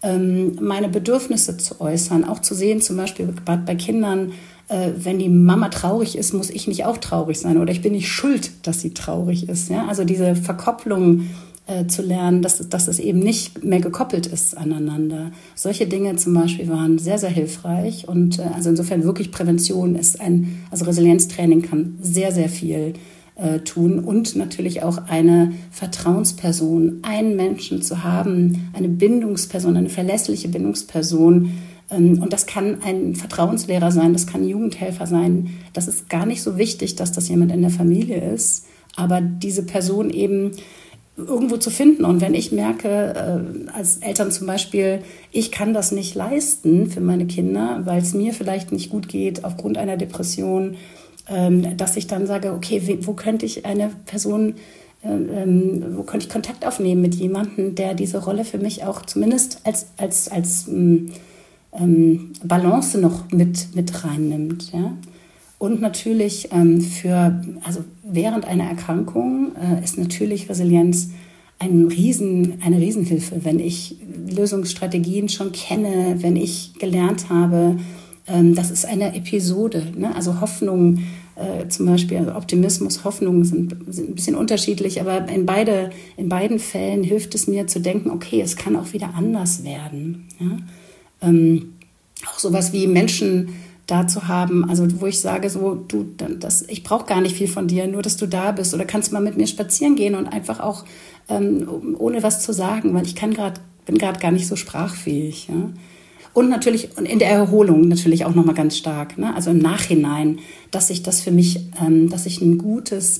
Meine Bedürfnisse zu äußern, auch zu sehen, zum Beispiel bei Kindern, wenn die Mama traurig ist, muss ich nicht auch traurig sein oder ich bin nicht schuld, dass sie traurig ist. Ja? Also diese Verkopplung zu lernen, dass es eben nicht mehr gekoppelt ist aneinander. Solche Dinge zum Beispiel waren sehr, sehr hilfreich und also insofern wirklich Prävention ist also Resilienztraining kann sehr, sehr viel tun und natürlich auch eine Vertrauensperson, einen Menschen zu haben, eine Bindungsperson, eine verlässliche Bindungsperson. Und das kann ein Vertrauenslehrer sein, das kann ein Jugendhelfer sein. Das ist gar nicht so wichtig, dass das jemand in der Familie ist, aber diese Person eben irgendwo zu finden. Und wenn ich merke, als Eltern zum Beispiel, ich kann das nicht leisten für meine Kinder, weil es mir vielleicht nicht gut geht aufgrund einer Depression, dass ich dann sage, okay, wo könnte ich eine Person, wo könnte ich Kontakt aufnehmen mit jemandem, der diese Rolle für mich auch zumindest als Balance noch mit reinnimmt. Ja? Und natürlich also während einer Erkrankung ist natürlich Resilienz eine Riesenhilfe, wenn ich Lösungsstrategien schon kenne, wenn ich gelernt habe, das ist eine Episode, ne? Also Hoffnung, zum Beispiel also Optimismus, Hoffnung sind ein bisschen unterschiedlich, aber in beiden Fällen hilft es mir zu denken, okay, es kann auch wieder anders werden. Ja? Auch sowas wie Menschen da zu haben, also wo ich sage, so ich brauche gar nicht viel von dir, nur dass du da bist, oder kannst mal mit mir spazieren gehen und einfach auch ohne was zu sagen, weil ich bin gerade gar nicht so sprachfähig. Ja? Und natürlich in der Erholung natürlich auch nochmal ganz stark, ne? Also im Nachhinein, dass ich das für mich, dass ich ein gutes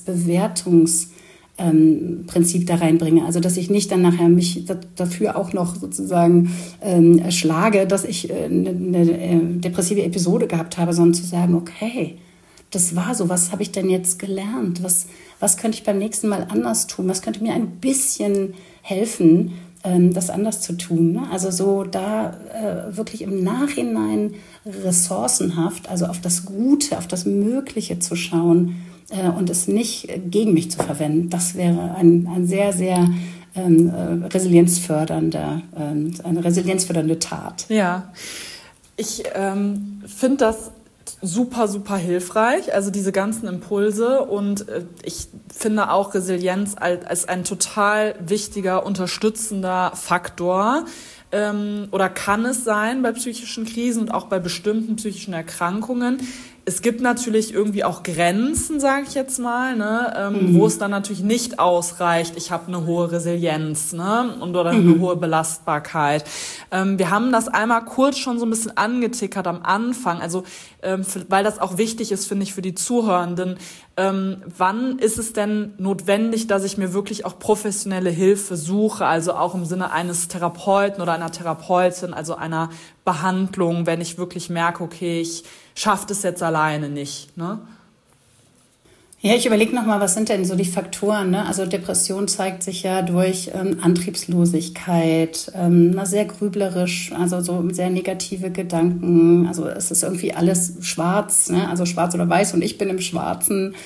Bewertungsprinzip da reinbringe. Also dass ich nicht dann nachher mich dafür auch noch sozusagen schlage, dass ich eine depressive Episode gehabt habe, sondern zu sagen, okay, das war so, was habe ich denn jetzt gelernt? Was könnte ich beim nächsten Mal anders tun? Was könnte mir ein bisschen helfen, das anders zu tun? Ne? Also so da wirklich im Nachhinein ressourcenhaft, also auf das Gute, auf das Mögliche zu schauen und es nicht gegen mich zu verwenden. Das wäre ein sehr, sehr eine resilienzfördernde Tat. Ja, ich finde das super, super hilfreich, also diese ganzen Impulse, und ich finde auch Resilienz als ein total wichtiger, unterstützender Faktor oder kann es sein bei psychischen Krisen und auch bei bestimmten psychischen Erkrankungen. Es gibt natürlich irgendwie auch Grenzen, sage ich jetzt mal, ne, wo es dann natürlich nicht ausreicht, ich habe eine hohe Resilienz, ne, oder eine hohe Belastbarkeit. Wir haben das einmal kurz schon so ein bisschen angetickert am Anfang, also weil das auch wichtig ist, finde ich, für die Zuhörenden. Wann ist es denn notwendig, dass ich mir wirklich auch professionelle Hilfe suche, also auch im Sinne eines Therapeuten oder einer Therapeutin, also einer Behandlung, wenn ich wirklich merke, okay, ich schaffe das jetzt alleine nicht, ne? Ja, ich überlege nochmal, was sind denn so die Faktoren, ne? Also Depression zeigt sich ja durch Antriebslosigkeit, sehr grüblerisch, also so sehr negative Gedanken. Also es ist irgendwie alles schwarz, ne? Also schwarz oder weiß, und ich bin im Schwarzen.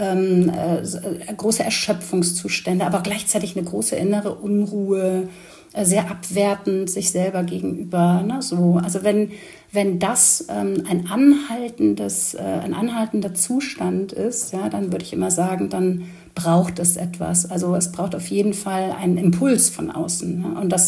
Große Erschöpfungszustände, aber gleichzeitig eine große innere Unruhe, sehr abwertend sich selber gegenüber. Ne? So, also wenn das ein anhaltender Zustand ist, ja, dann würde ich immer sagen, dann braucht es etwas. Also es braucht auf jeden Fall einen Impuls von außen. Ne? Und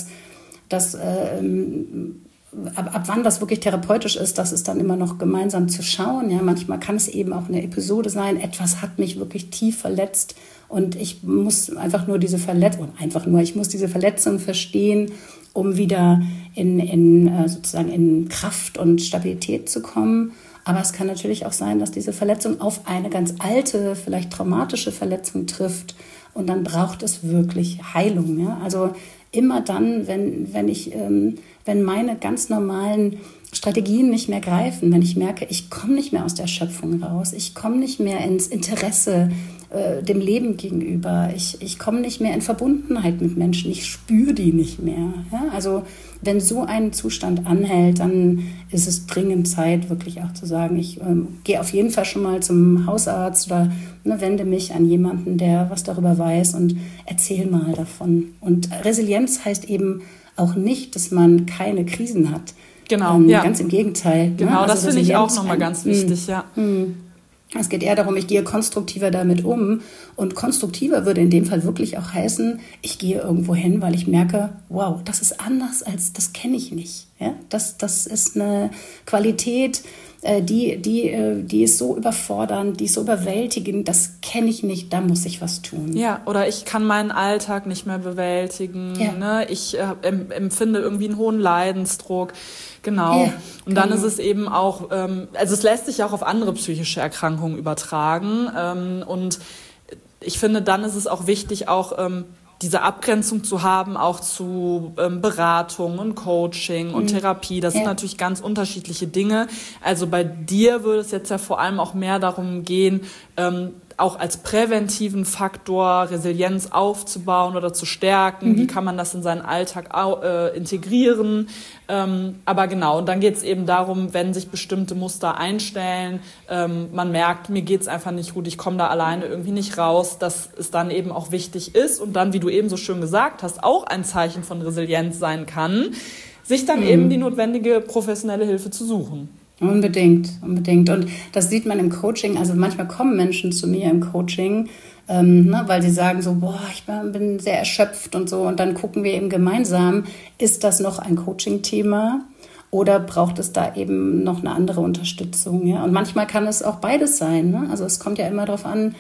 ab wann das wirklich therapeutisch ist, das ist dann immer noch gemeinsam zu schauen. Ja, manchmal kann es eben auch eine Episode sein, etwas hat mich wirklich tief verletzt und ich muss einfach nur diese Verletzung verstehen, um wieder sozusagen in Kraft und Stabilität zu kommen. Aber es kann natürlich auch sein, dass diese Verletzung auf eine ganz alte, vielleicht traumatische Verletzung trifft, und dann braucht es wirklich Heilung. Ja? Also immer dann, wenn meine ganz normalen Strategien nicht mehr greifen, wenn ich merke, ich komme nicht mehr aus der Schöpfung raus, ich komme nicht mehr ins Interesse dem Leben gegenüber, ich komme nicht mehr in Verbundenheit mit Menschen, ich spüre die nicht mehr. Ja? Also wenn so ein Zustand anhält, dann ist es dringend Zeit, wirklich auch zu sagen, ich gehe auf jeden Fall schon mal zum Hausarzt oder wende mich an jemanden, der was darüber weiß, und erzähl mal davon. Und Resilienz heißt eben auch nicht, dass man keine Krisen hat. Genau, ja. Ganz im Gegenteil. Genau, also das finde ich auch nochmal ganz wichtig, ja. Es geht eher darum, ich gehe konstruktiver damit um. Und konstruktiver würde in dem Fall wirklich auch heißen, ich gehe irgendwo hin, weil ich merke, wow, das ist anders, als das kenne ich nicht. Ja? Das ist eine Qualität, die ist so überfordernd, die ist so überwältigend, das kenne ich nicht, da muss ich was tun. Ja, oder ich kann meinen Alltag nicht mehr bewältigen. Ja. Ne? Ich empfinde irgendwie einen hohen Leidensdruck. Genau. Ja, und dann ist es eben auch, also es lässt sich auch auf andere psychische Erkrankungen übertragen. Und ich finde, dann ist es auch wichtig, auch diese Abgrenzung zu haben, auch zu Beratung und Coaching und Therapie. Das sind natürlich ganz unterschiedliche Dinge. Also bei dir würde es jetzt ja vor allem auch mehr darum gehen, auch als präventiven Faktor Resilienz aufzubauen oder zu stärken. Wie kann man das in seinen Alltag integrieren? Aber genau, und dann geht es eben darum, wenn sich bestimmte Muster einstellen, man merkt, mir geht's einfach nicht gut, ich komme da alleine irgendwie nicht raus, dass es dann eben auch wichtig ist und dann, wie du eben so schön gesagt hast, auch ein Zeichen von Resilienz sein kann, sich dann eben die notwendige professionelle Hilfe zu suchen. Unbedingt. Und das sieht man im Coaching. Also manchmal kommen Menschen zu mir im Coaching, weil sie sagen so, ich bin sehr erschöpft und so. Und dann gucken wir eben gemeinsam, ist das noch ein Coaching-Thema oder braucht es da eben noch eine andere Unterstützung? Ja? Und manchmal kann es auch beides sein. Ne? Also es kommt ja immer darauf an,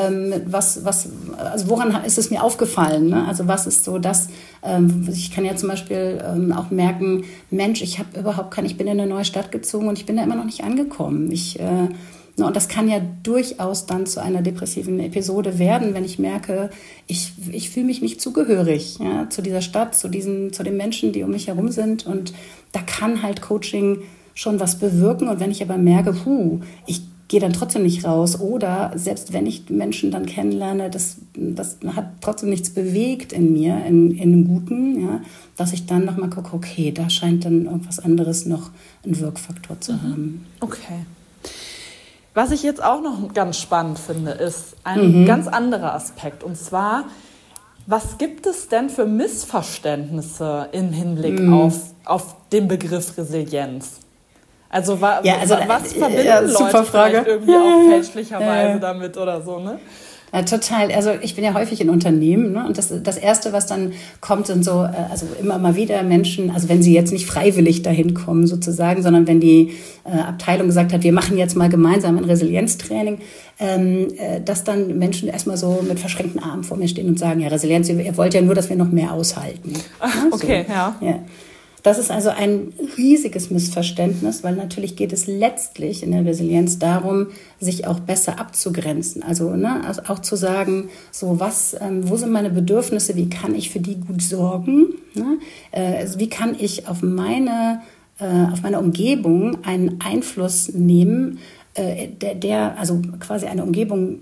also woran ist es mir aufgefallen? Ne? Also was ist so das? Ich kann ja zum Beispiel auch merken, Mensch, ich bin in eine neue Stadt gezogen und ich bin da immer noch nicht angekommen. Und das kann ja durchaus dann zu einer depressiven Episode werden, wenn ich merke, ich fühle mich nicht zugehörig, ja, zu dieser Stadt, zu den Menschen, die um mich herum sind. Und da kann halt Coaching schon was bewirken. Und wenn ich aber merke, ich gehe dann trotzdem nicht raus. Oder selbst wenn ich Menschen dann kennenlerne, das hat trotzdem nichts bewegt in mir, in einem Guten, ja, dass ich dann nochmal gucke, okay, da scheint dann irgendwas anderes noch einen Wirkfaktor zu haben. Okay. Was ich jetzt auch noch ganz spannend finde, ist ein ganz anderer Aspekt. Und zwar, was gibt es denn für Missverständnisse im Hinblick auf den Begriff Resilienz? Also, was verbinden Leute vielleicht irgendwie auch fälschlicherweise damit oder so, ne? Ja, total. Also ich bin ja häufig in Unternehmen, ne? Und das Erste, was dann kommt, sind so, also immer mal wieder Menschen, also wenn sie jetzt nicht freiwillig dahin kommen sozusagen, sondern wenn die Abteilung gesagt hat, wir machen jetzt mal gemeinsam ein Resilienztraining, dass dann Menschen erstmal so mit verschränkten Armen vor mir stehen und sagen, ja, Resilienz, ihr wollt ja nur, dass wir noch mehr aushalten. Okay, so. Ja. Das ist also ein riesiges Missverständnis, weil natürlich geht es letztlich in der Resilienz darum, sich auch besser abzugrenzen. Also auch zu sagen, so wo sind meine Bedürfnisse, wie kann ich für die gut sorgen? Also wie kann ich auf meine Umgebung einen Einfluss nehmen, der also quasi eine Umgebung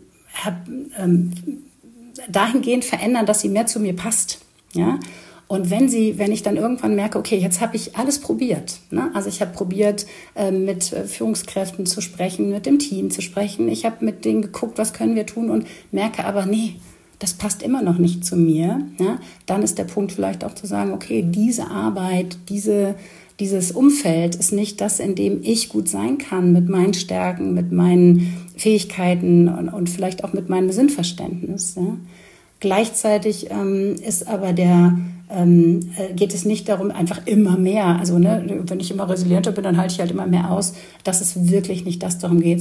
dahingehend verändern, dass sie mehr zu mir passt. Ja? Und wenn ich dann irgendwann merke, okay, jetzt habe ich alles probiert. Ne? Also ich habe probiert, mit Führungskräften zu sprechen, mit dem Team zu sprechen. Ich habe mit denen geguckt, was können wir tun und merke aber, nee, das passt immer noch nicht zu mir. Ja? Dann ist der Punkt vielleicht auch zu sagen, okay, diese Arbeit, dieses Umfeld ist nicht das, in dem ich gut sein kann mit meinen Stärken, mit meinen Fähigkeiten und vielleicht auch mit meinem Sinnverständnis. Ja? Gleichzeitig ist aber geht es nicht darum, einfach immer mehr, also wenn ich immer resilienter bin, dann halte ich halt immer mehr aus, dass es wirklich nicht darum geht,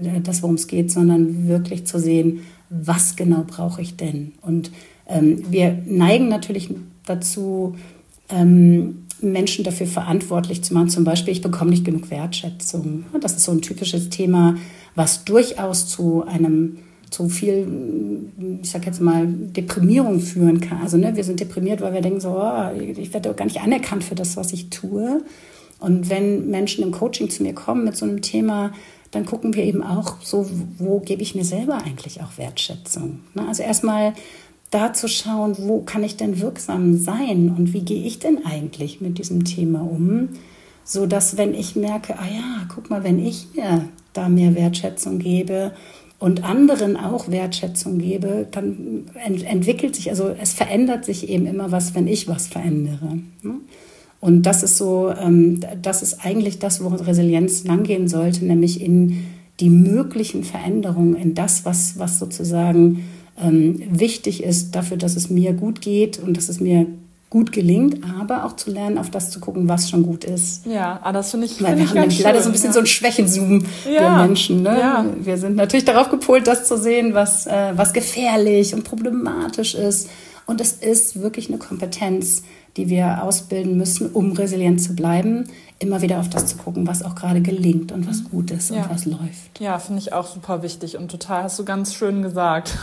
sondern wirklich zu sehen, was genau brauche ich denn? Und wir neigen natürlich dazu, Menschen dafür verantwortlich zu machen. Zum Beispiel, ich bekomme nicht genug Wertschätzung. Das ist so ein typisches Thema, was durchaus zu viel, ich sag jetzt mal, Deprimierung führen kann. Also wir sind deprimiert, weil wir denken so, ich werde doch gar nicht anerkannt für das, was ich tue. Und wenn Menschen im Coaching zu mir kommen mit so einem Thema, dann gucken wir eben auch so, wo gebe ich mir selber eigentlich auch Wertschätzung. Also erstmal da zu schauen, wo kann ich denn wirksam sein und wie gehe ich denn eigentlich mit diesem Thema um, so dass wenn ich merke, guck mal, wenn ich mir da mehr Wertschätzung gebe und anderen auch Wertschätzung gebe, dann entwickelt sich, also es verändert sich eben immer was, wenn ich was verändere. Und das ist so, das ist eigentlich das, wo Resilienz langgehen sollte, nämlich in die möglichen Veränderungen, in das, was sozusagen wichtig ist dafür, dass es mir gut geht und dass es mir gut gelingt, aber auch zu lernen, auf das zu gucken, was schon gut ist. Ja, das finde ich Weil wir haben nämlich leider so ein bisschen so ein Schwächenzoom der Menschen. Ne? Ja. Wir sind natürlich darauf gepolt, das zu sehen, was gefährlich und problematisch ist. Und es ist wirklich eine Kompetenz, die wir ausbilden müssen, um resilient zu bleiben, immer wieder auf das zu gucken, was auch gerade gelingt und was gut ist und was läuft. Ja, finde ich auch super wichtig und total, hast du ganz schön gesagt.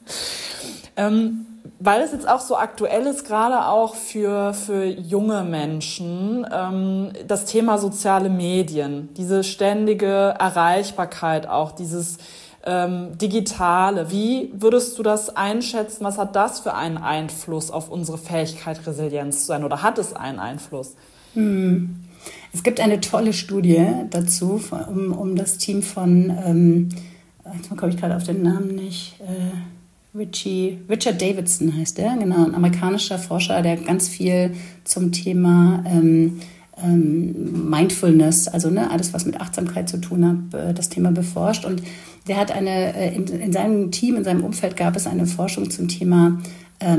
Weil es jetzt auch so aktuell ist, gerade auch für junge Menschen, das Thema soziale Medien, diese ständige Erreichbarkeit auch, dieses Digitale. Wie würdest du das einschätzen? Was hat das für einen Einfluss auf unsere Fähigkeit, resilient zu sein? Oder hat es einen Einfluss? Es gibt eine tolle Studie dazu, um das Team von, jetzt komme ich gerade auf den Namen nicht, Richard Davidson heißt der, genau, ein amerikanischer Forscher, der ganz viel zum Thema Mindfulness, also alles, was mit Achtsamkeit zu tun hat, das Thema beforscht. Und der hat in seinem Team, in seinem Umfeld gab es eine Forschung zum Thema A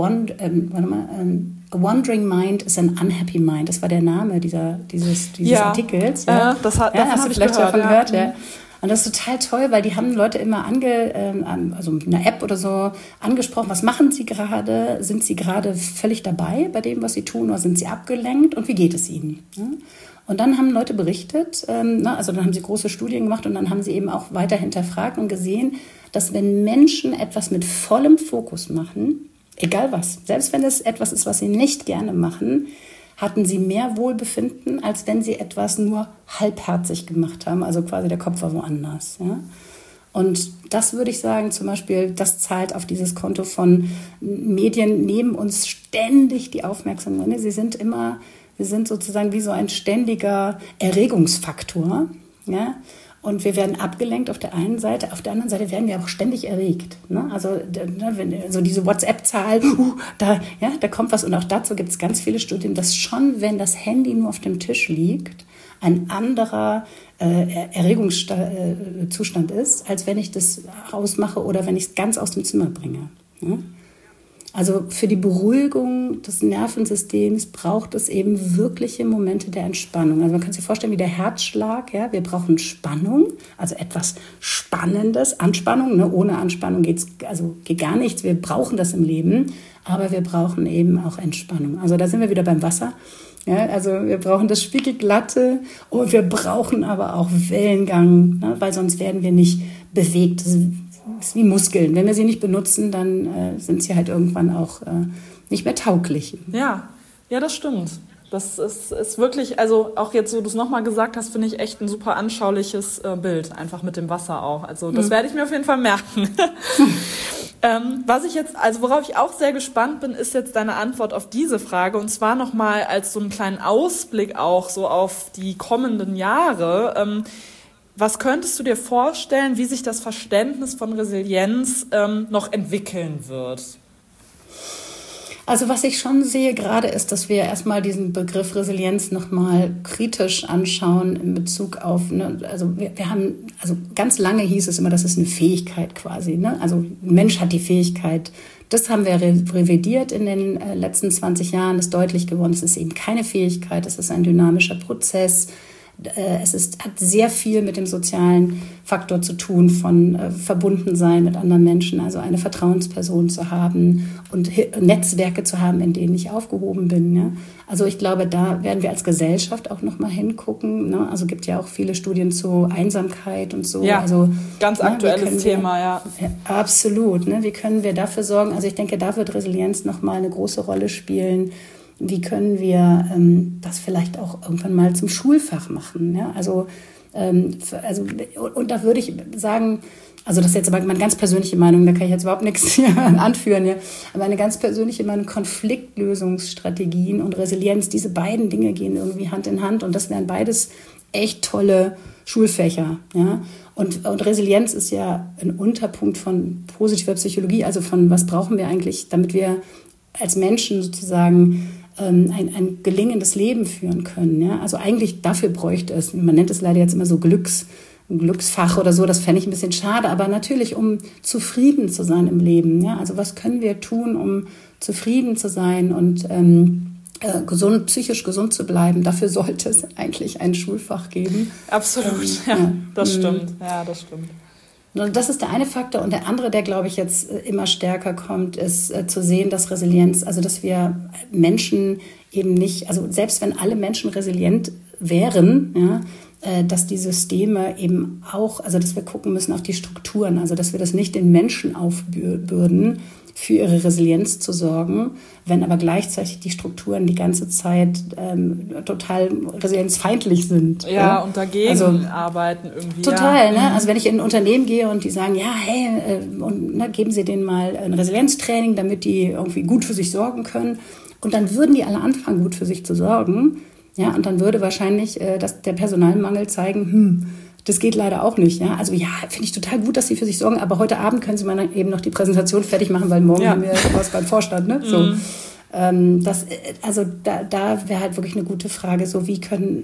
Wandering Mind is an Unhappy Mind. Das war der Name dieses Artikels. Ja, das hast du vielleicht davon gehört. Ja. Und das ist total toll, weil die haben Leute immer also mit einer App oder so angesprochen, was machen sie gerade? Sind sie gerade völlig dabei bei dem, was sie tun, oder sind sie abgelenkt und wie geht es ihnen? Ja? Und dann haben Leute berichtet, also dann haben sie große Studien gemacht und dann haben sie eben auch weiter hinterfragt und gesehen, dass wenn Menschen etwas mit vollem Fokus machen, egal was, selbst wenn es etwas ist, was sie nicht gerne machen, hatten sie mehr Wohlbefinden, als wenn sie etwas nur halbherzig gemacht haben. Also quasi der Kopf war woanders. Ja? Und das würde ich sagen, zum Beispiel, das zahlt auf dieses Konto von Medien, nehmen uns ständig die Aufmerksamkeit. Sie sind sozusagen wie so ein ständiger Erregungsfaktor. Ja? Und wir werden abgelenkt auf der einen Seite, auf der anderen Seite werden wir auch ständig erregt. Ne? Also diese WhatsApp-Zahl, da kommt was. Und auch dazu gibt es ganz viele Studien, dass schon, wenn das Handy nur auf dem Tisch liegt, ein anderer Erregungszustand ist, als wenn ich das ausmache oder wenn ich es ganz aus dem Zimmer bringe. Ne? Also für die Beruhigung des Nervensystems braucht es eben wirkliche Momente der Entspannung. Also man kann sich vorstellen wie der Herzschlag. Ja? Wir brauchen Spannung, also etwas Spannendes, Anspannung. Ne? Ohne Anspannung geht gar nichts. Wir brauchen das im Leben, aber wir brauchen eben auch Entspannung. Also da sind wir wieder beim Wasser. Ja? Also wir brauchen das Spiegelglatte und wir brauchen aber auch Wellengang, ne? Weil sonst werden wir nicht bewegt. Das ist wie Muskeln. Wenn wir sie nicht benutzen, dann sind sie halt irgendwann auch nicht mehr tauglich. Ja, das stimmt. Das ist wirklich, also auch jetzt, wo du es nochmal gesagt hast, finde ich echt ein super anschauliches Bild, einfach mit dem Wasser auch. Also das werde ich mir auf jeden Fall merken. Worauf ich auch sehr gespannt bin, ist jetzt deine Antwort auf diese Frage. Und zwar nochmal als so einen kleinen Ausblick auch so auf die kommenden Jahre. Was könntest du dir vorstellen, wie sich das Verständnis von Resilienz noch entwickeln wird? Also was ich schon sehe gerade ist, dass wir erstmal diesen Begriff Resilienz nochmal kritisch anschauen in Bezug auf, wir haben, ganz lange hieß es immer, das ist eine Fähigkeit quasi. Ne? Also ein Mensch hat die Fähigkeit. Das haben wir revidiert in den letzten 20 Jahren, ist deutlich geworden, es ist eben keine Fähigkeit, es ist ein dynamischer Prozess. Hat sehr viel mit dem sozialen Faktor zu tun, von Verbundensein mit anderen Menschen, also eine Vertrauensperson zu haben und Netzwerke zu haben, in denen ich aufgehoben bin. Ja? Also ich glaube, da werden wir als Gesellschaft auch nochmal hingucken. Ne? Also gibt ja auch viele Studien zu Einsamkeit und so. Ja, also, ganz aktuelles Thema, ja. Absolut. Ne? Wie können wir dafür sorgen? Also ich denke, da wird Resilienz nochmal eine große Rolle spielen. Wie können wir das vielleicht auch irgendwann mal zum Schulfach machen? Ja? Und da würde ich sagen, also das ist jetzt aber meine ganz persönliche Meinung, da kann ich jetzt überhaupt nichts hier anführen, ja? Aber eine ganz persönliche Meinung, Konfliktlösungsstrategien und Resilienz, diese beiden Dinge gehen irgendwie Hand in Hand und das wären beides echt tolle Schulfächer. Ja? Und Resilienz ist ja ein Unterpunkt von positiver Psychologie, also von was brauchen wir eigentlich, damit wir als Menschen sozusagen ein gelingendes Leben führen können. Ja? Also eigentlich dafür bräuchte es, man nennt es leider jetzt immer so Glücksfach oder so, das fände ich ein bisschen schade, aber natürlich, um zufrieden zu sein im Leben. Ja? Also was können wir tun, um zufrieden zu sein und psychisch gesund zu bleiben? Dafür sollte es eigentlich ein Schulfach geben. Absolut, das stimmt. Ja, das stimmt. Das ist der eine Faktor. Und der andere, der, glaube ich, jetzt immer stärker kommt, ist zu sehen, dass Resilienz, also dass wir Menschen eben nicht, also selbst wenn alle Menschen resilient wären, ja, dass die Systeme eben auch, also dass wir gucken müssen auf die Strukturen, also dass wir das nicht den Menschen aufbürden, für ihre Resilienz zu sorgen, wenn aber gleichzeitig die Strukturen die ganze Zeit total resilienzfeindlich sind. Ja, und dagegen arbeiten irgendwie. Total, ne? Also wenn ich in ein Unternehmen gehe und die sagen, ja, hey, geben Sie denen mal ein Resilienztraining, damit die irgendwie gut für sich sorgen können. Und dann würden die alle anfangen, gut für sich zu sorgen. Ja, und dann würde wahrscheinlich der Personalmangel zeigen, das geht leider auch nicht. Ja? Also ja, finde ich total gut, dass Sie für sich sorgen, aber heute Abend können Sie mal eben noch die Präsentation fertig machen, weil morgen haben wir was beim Vorstand. Ne? So. Da wäre halt wirklich eine gute Frage, so wie können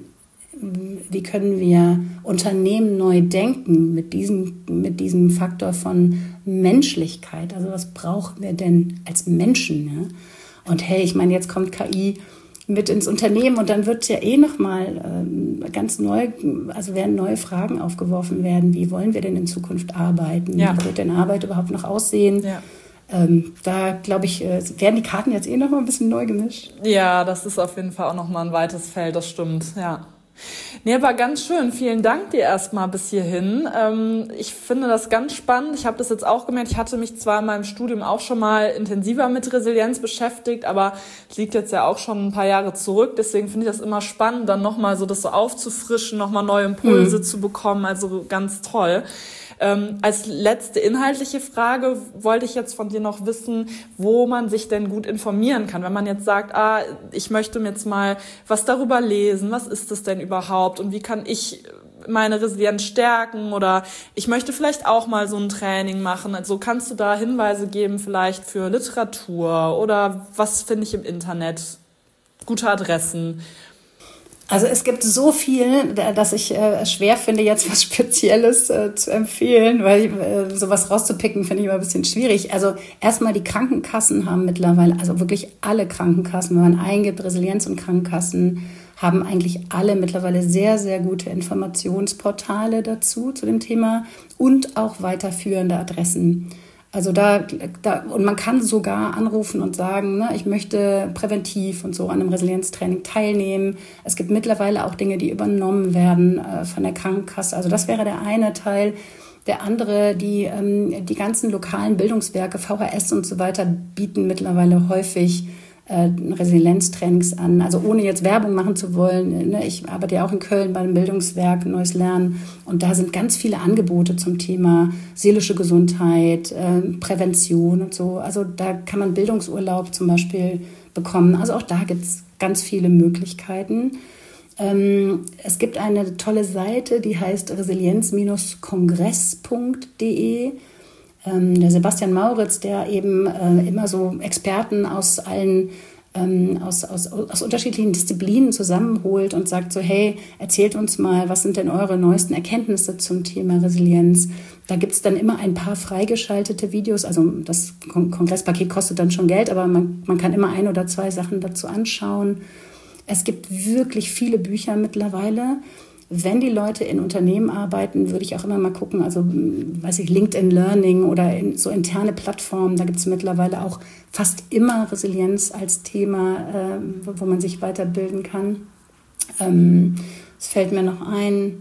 wir Unternehmen neu denken mit diesem Faktor von Menschlichkeit? Also was brauchen wir denn als Menschen? Ja? Und hey, ich meine, jetzt kommt KI mit ins Unternehmen und dann wird ja nochmal ganz neu, also werden neue Fragen aufgeworfen werden. Wie wollen wir denn in Zukunft arbeiten? Ja. Wie wird denn Arbeit überhaupt noch aussehen? Ja. Da, glaube ich, werden die Karten jetzt noch mal ein bisschen neu gemischt. Ja, das ist auf jeden Fall auch noch mal ein weites Feld, das stimmt, ja. Nee, aber ganz schön. Vielen Dank dir erstmal bis hierhin. Ich finde das ganz spannend. Ich habe das jetzt auch gemerkt. Ich hatte mich zwar in meinem Studium auch schon mal intensiver mit Resilienz beschäftigt, aber es liegt jetzt ja auch schon ein paar Jahre zurück. Deswegen finde ich das immer spannend, dann nochmal so das so aufzufrischen, nochmal neue Impulse zu bekommen. Also ganz toll. Als letzte inhaltliche Frage wollte ich jetzt von dir noch wissen, wo man sich denn gut informieren kann. Wenn man jetzt sagt, ich möchte mir jetzt mal was darüber lesen, was ist das denn überhaupt und wie kann ich meine Resilienz stärken oder ich möchte vielleicht auch mal so ein Training machen. Also kannst du da Hinweise geben vielleicht für Literatur oder was finde ich im Internet? Gute Adressen. Also es gibt so viel, dass ich schwer finde, jetzt was Spezielles zu empfehlen, weil sowas rauszupicken, finde ich immer ein bisschen schwierig. Also erstmal die Krankenkassen haben mittlerweile, also wirklich alle Krankenkassen, wenn man eingibt, Resilienz und Krankenkassen, haben eigentlich alle mittlerweile sehr, sehr gute Informationsportale dazu, zu dem Thema und auch weiterführende Adressen. Also und man kann sogar anrufen und sagen, ne, ich möchte präventiv und so an einem Resilienztraining teilnehmen. Es gibt mittlerweile auch Dinge, die übernommen werden von der Krankenkasse. Also das wäre der eine Teil. Der andere, die ganzen lokalen Bildungswerke, VHS und so weiter, bieten mittlerweile häufig Resilienztrainings an. Also ohne jetzt Werbung machen zu wollen. Ne? Ich arbeite ja auch in Köln bei einem Bildungswerk, Neues Lernen. Und da sind ganz viele Angebote zum Thema seelische Gesundheit, Prävention und so. Also da kann man Bildungsurlaub zum Beispiel bekommen. Also auch da gibt es ganz viele Möglichkeiten. Es gibt eine tolle Seite, die heißt resilienz-kongress.de. Der Sebastian Mauritz, der eben immer so Experten aus allen aus unterschiedlichen Disziplinen zusammenholt und sagt so, hey, erzählt uns mal, was sind denn eure neuesten Erkenntnisse zum Thema Resilienz? Da gibt es dann immer ein paar freigeschaltete Videos. Also das Kongresspaket kostet dann schon Geld, aber man kann immer 1 oder 2 Sachen dazu anschauen. Es gibt wirklich viele Bücher mittlerweile. Wenn die Leute in Unternehmen arbeiten, würde ich auch immer mal gucken, also LinkedIn Learning oder so interne Plattformen, da gibt es mittlerweile auch fast immer Resilienz als Thema, wo man sich weiterbilden kann. Es fällt mir noch ein.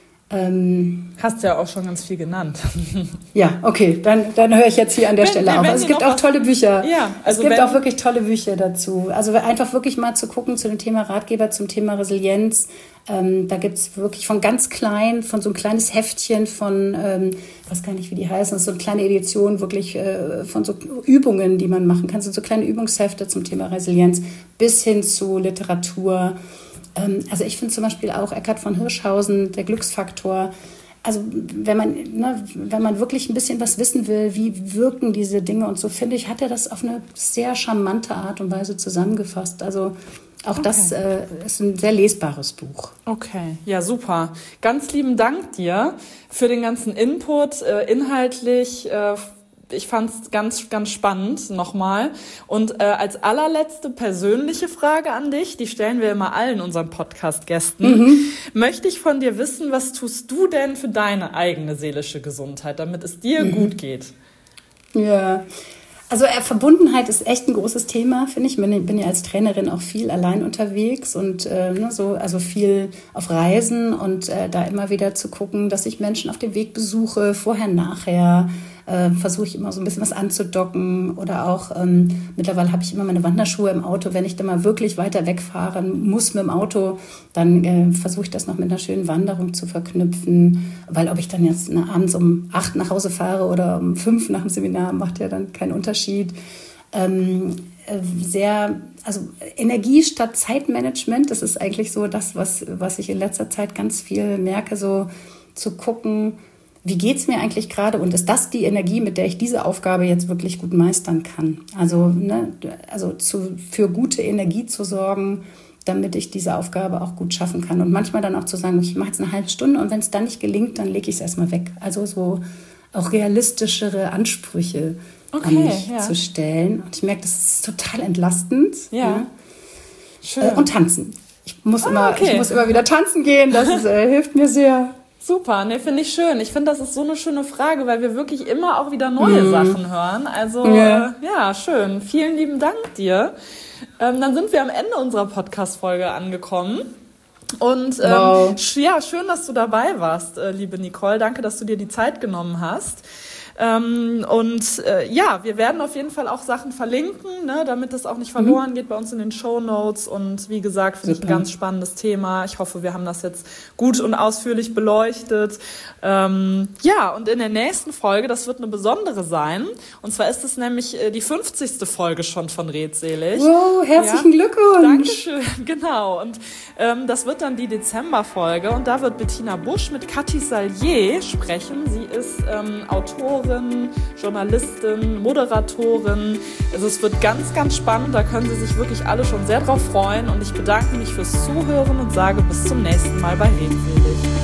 Hast ja auch schon ganz viel genannt. Ja, okay, dann höre ich jetzt hier an der Stelle auf. Also es gibt auch tolle Bücher. Ja, also es gibt auch wirklich tolle Bücher dazu. Also einfach wirklich mal zu gucken zu dem Thema Ratgeber, zum Thema Resilienz. Da gibt es wirklich von ganz klein, von so ein kleines Heftchen von, weiß gar nicht, wie die heißen, das ist so eine kleine Edition wirklich von so Übungen, die man machen kann. So kleine Übungshefte zum Thema Resilienz bis hin zu Literatur. Also ich finde zum Beispiel auch Eckhard von Hirschhausen, der Glücksfaktor. Also wenn man wirklich ein bisschen was wissen will, wie wirken diese Dinge und so, finde ich, hat er das auf eine sehr charmante Art und Weise zusammengefasst. Also auch das ist ein sehr lesbares Buch. Okay, ja super. Ganz lieben Dank dir für den ganzen Input, inhaltlich. Ich fand es ganz, ganz spannend nochmal. Und als allerletzte persönliche Frage an dich, die stellen wir immer allen unseren Podcast-Gästen, möchte ich von dir wissen, was tust du denn für deine eigene seelische Gesundheit, damit es dir gut geht? Ja, also Verbundenheit ist echt ein großes Thema, finde ich. Ich bin ja als Trainerin auch viel allein unterwegs und also viel auf Reisen und da immer wieder zu gucken, dass ich Menschen auf dem Weg besuche, vorher, nachher. versuche ich immer so ein bisschen was anzudocken. Oder auch mittlerweile habe ich immer meine Wanderschuhe im Auto. Wenn ich dann mal wirklich weiter wegfahren muss mit dem Auto, dann versuche ich das noch mit einer schönen Wanderung zu verknüpfen. Weil ob ich dann jetzt abends um 8 nach Hause fahre oder um 5 nach dem Seminar, macht ja dann keinen Unterschied. Also Energie statt Zeitmanagement, das ist eigentlich so das, was ich in letzter Zeit ganz viel merke, so zu gucken, wie geht's mir eigentlich gerade und ist das die Energie, mit der ich diese Aufgabe jetzt wirklich gut meistern kann? Also, für gute Energie zu sorgen, damit ich diese Aufgabe auch gut schaffen kann und manchmal dann auch zu sagen, ich mache jetzt eine halbe Stunde und wenn es dann nicht gelingt, dann lege ich es erstmal weg. Also so auch realistischere Ansprüche an mich zu stellen. Und ich merke, das ist total entlastend. Ja. Schön. Und tanzen. Ich muss immer wieder tanzen gehen. Das hilft mir sehr. Super, ne, finde ich schön. Ich finde, das ist so eine schöne Frage, weil wir wirklich immer auch wieder neue Sachen hören. Also, schön. Vielen lieben Dank dir. Dann sind wir am Ende unserer Podcast-Folge angekommen. Und schön, dass du dabei warst, liebe Nicole. Danke, dass du dir die Zeit genommen hast. Wir werden auf jeden Fall auch Sachen verlinken, ne, damit das auch nicht verloren geht bei uns in den Shownotes. Und wie gesagt, finde ich ein ganz spannendes Thema. Ich hoffe, wir haben das jetzt gut und ausführlich beleuchtet. Und in der nächsten Folge, das wird eine besondere sein. Und zwar ist es nämlich die 50. Folge schon von Redselig. Wow, herzlichen Glückwunsch. Dankeschön, genau. Und das wird dann die Dezemberfolge. Und da wird Bettina Busch mit Kathi Salier sprechen. Sie ist Autorin, Journalistin, Moderatorin. Also es wird ganz, ganz spannend. Da können Sie sich wirklich alle schon sehr drauf freuen. Und ich bedanke mich fürs Zuhören und sage bis zum nächsten Mal bei Redselig.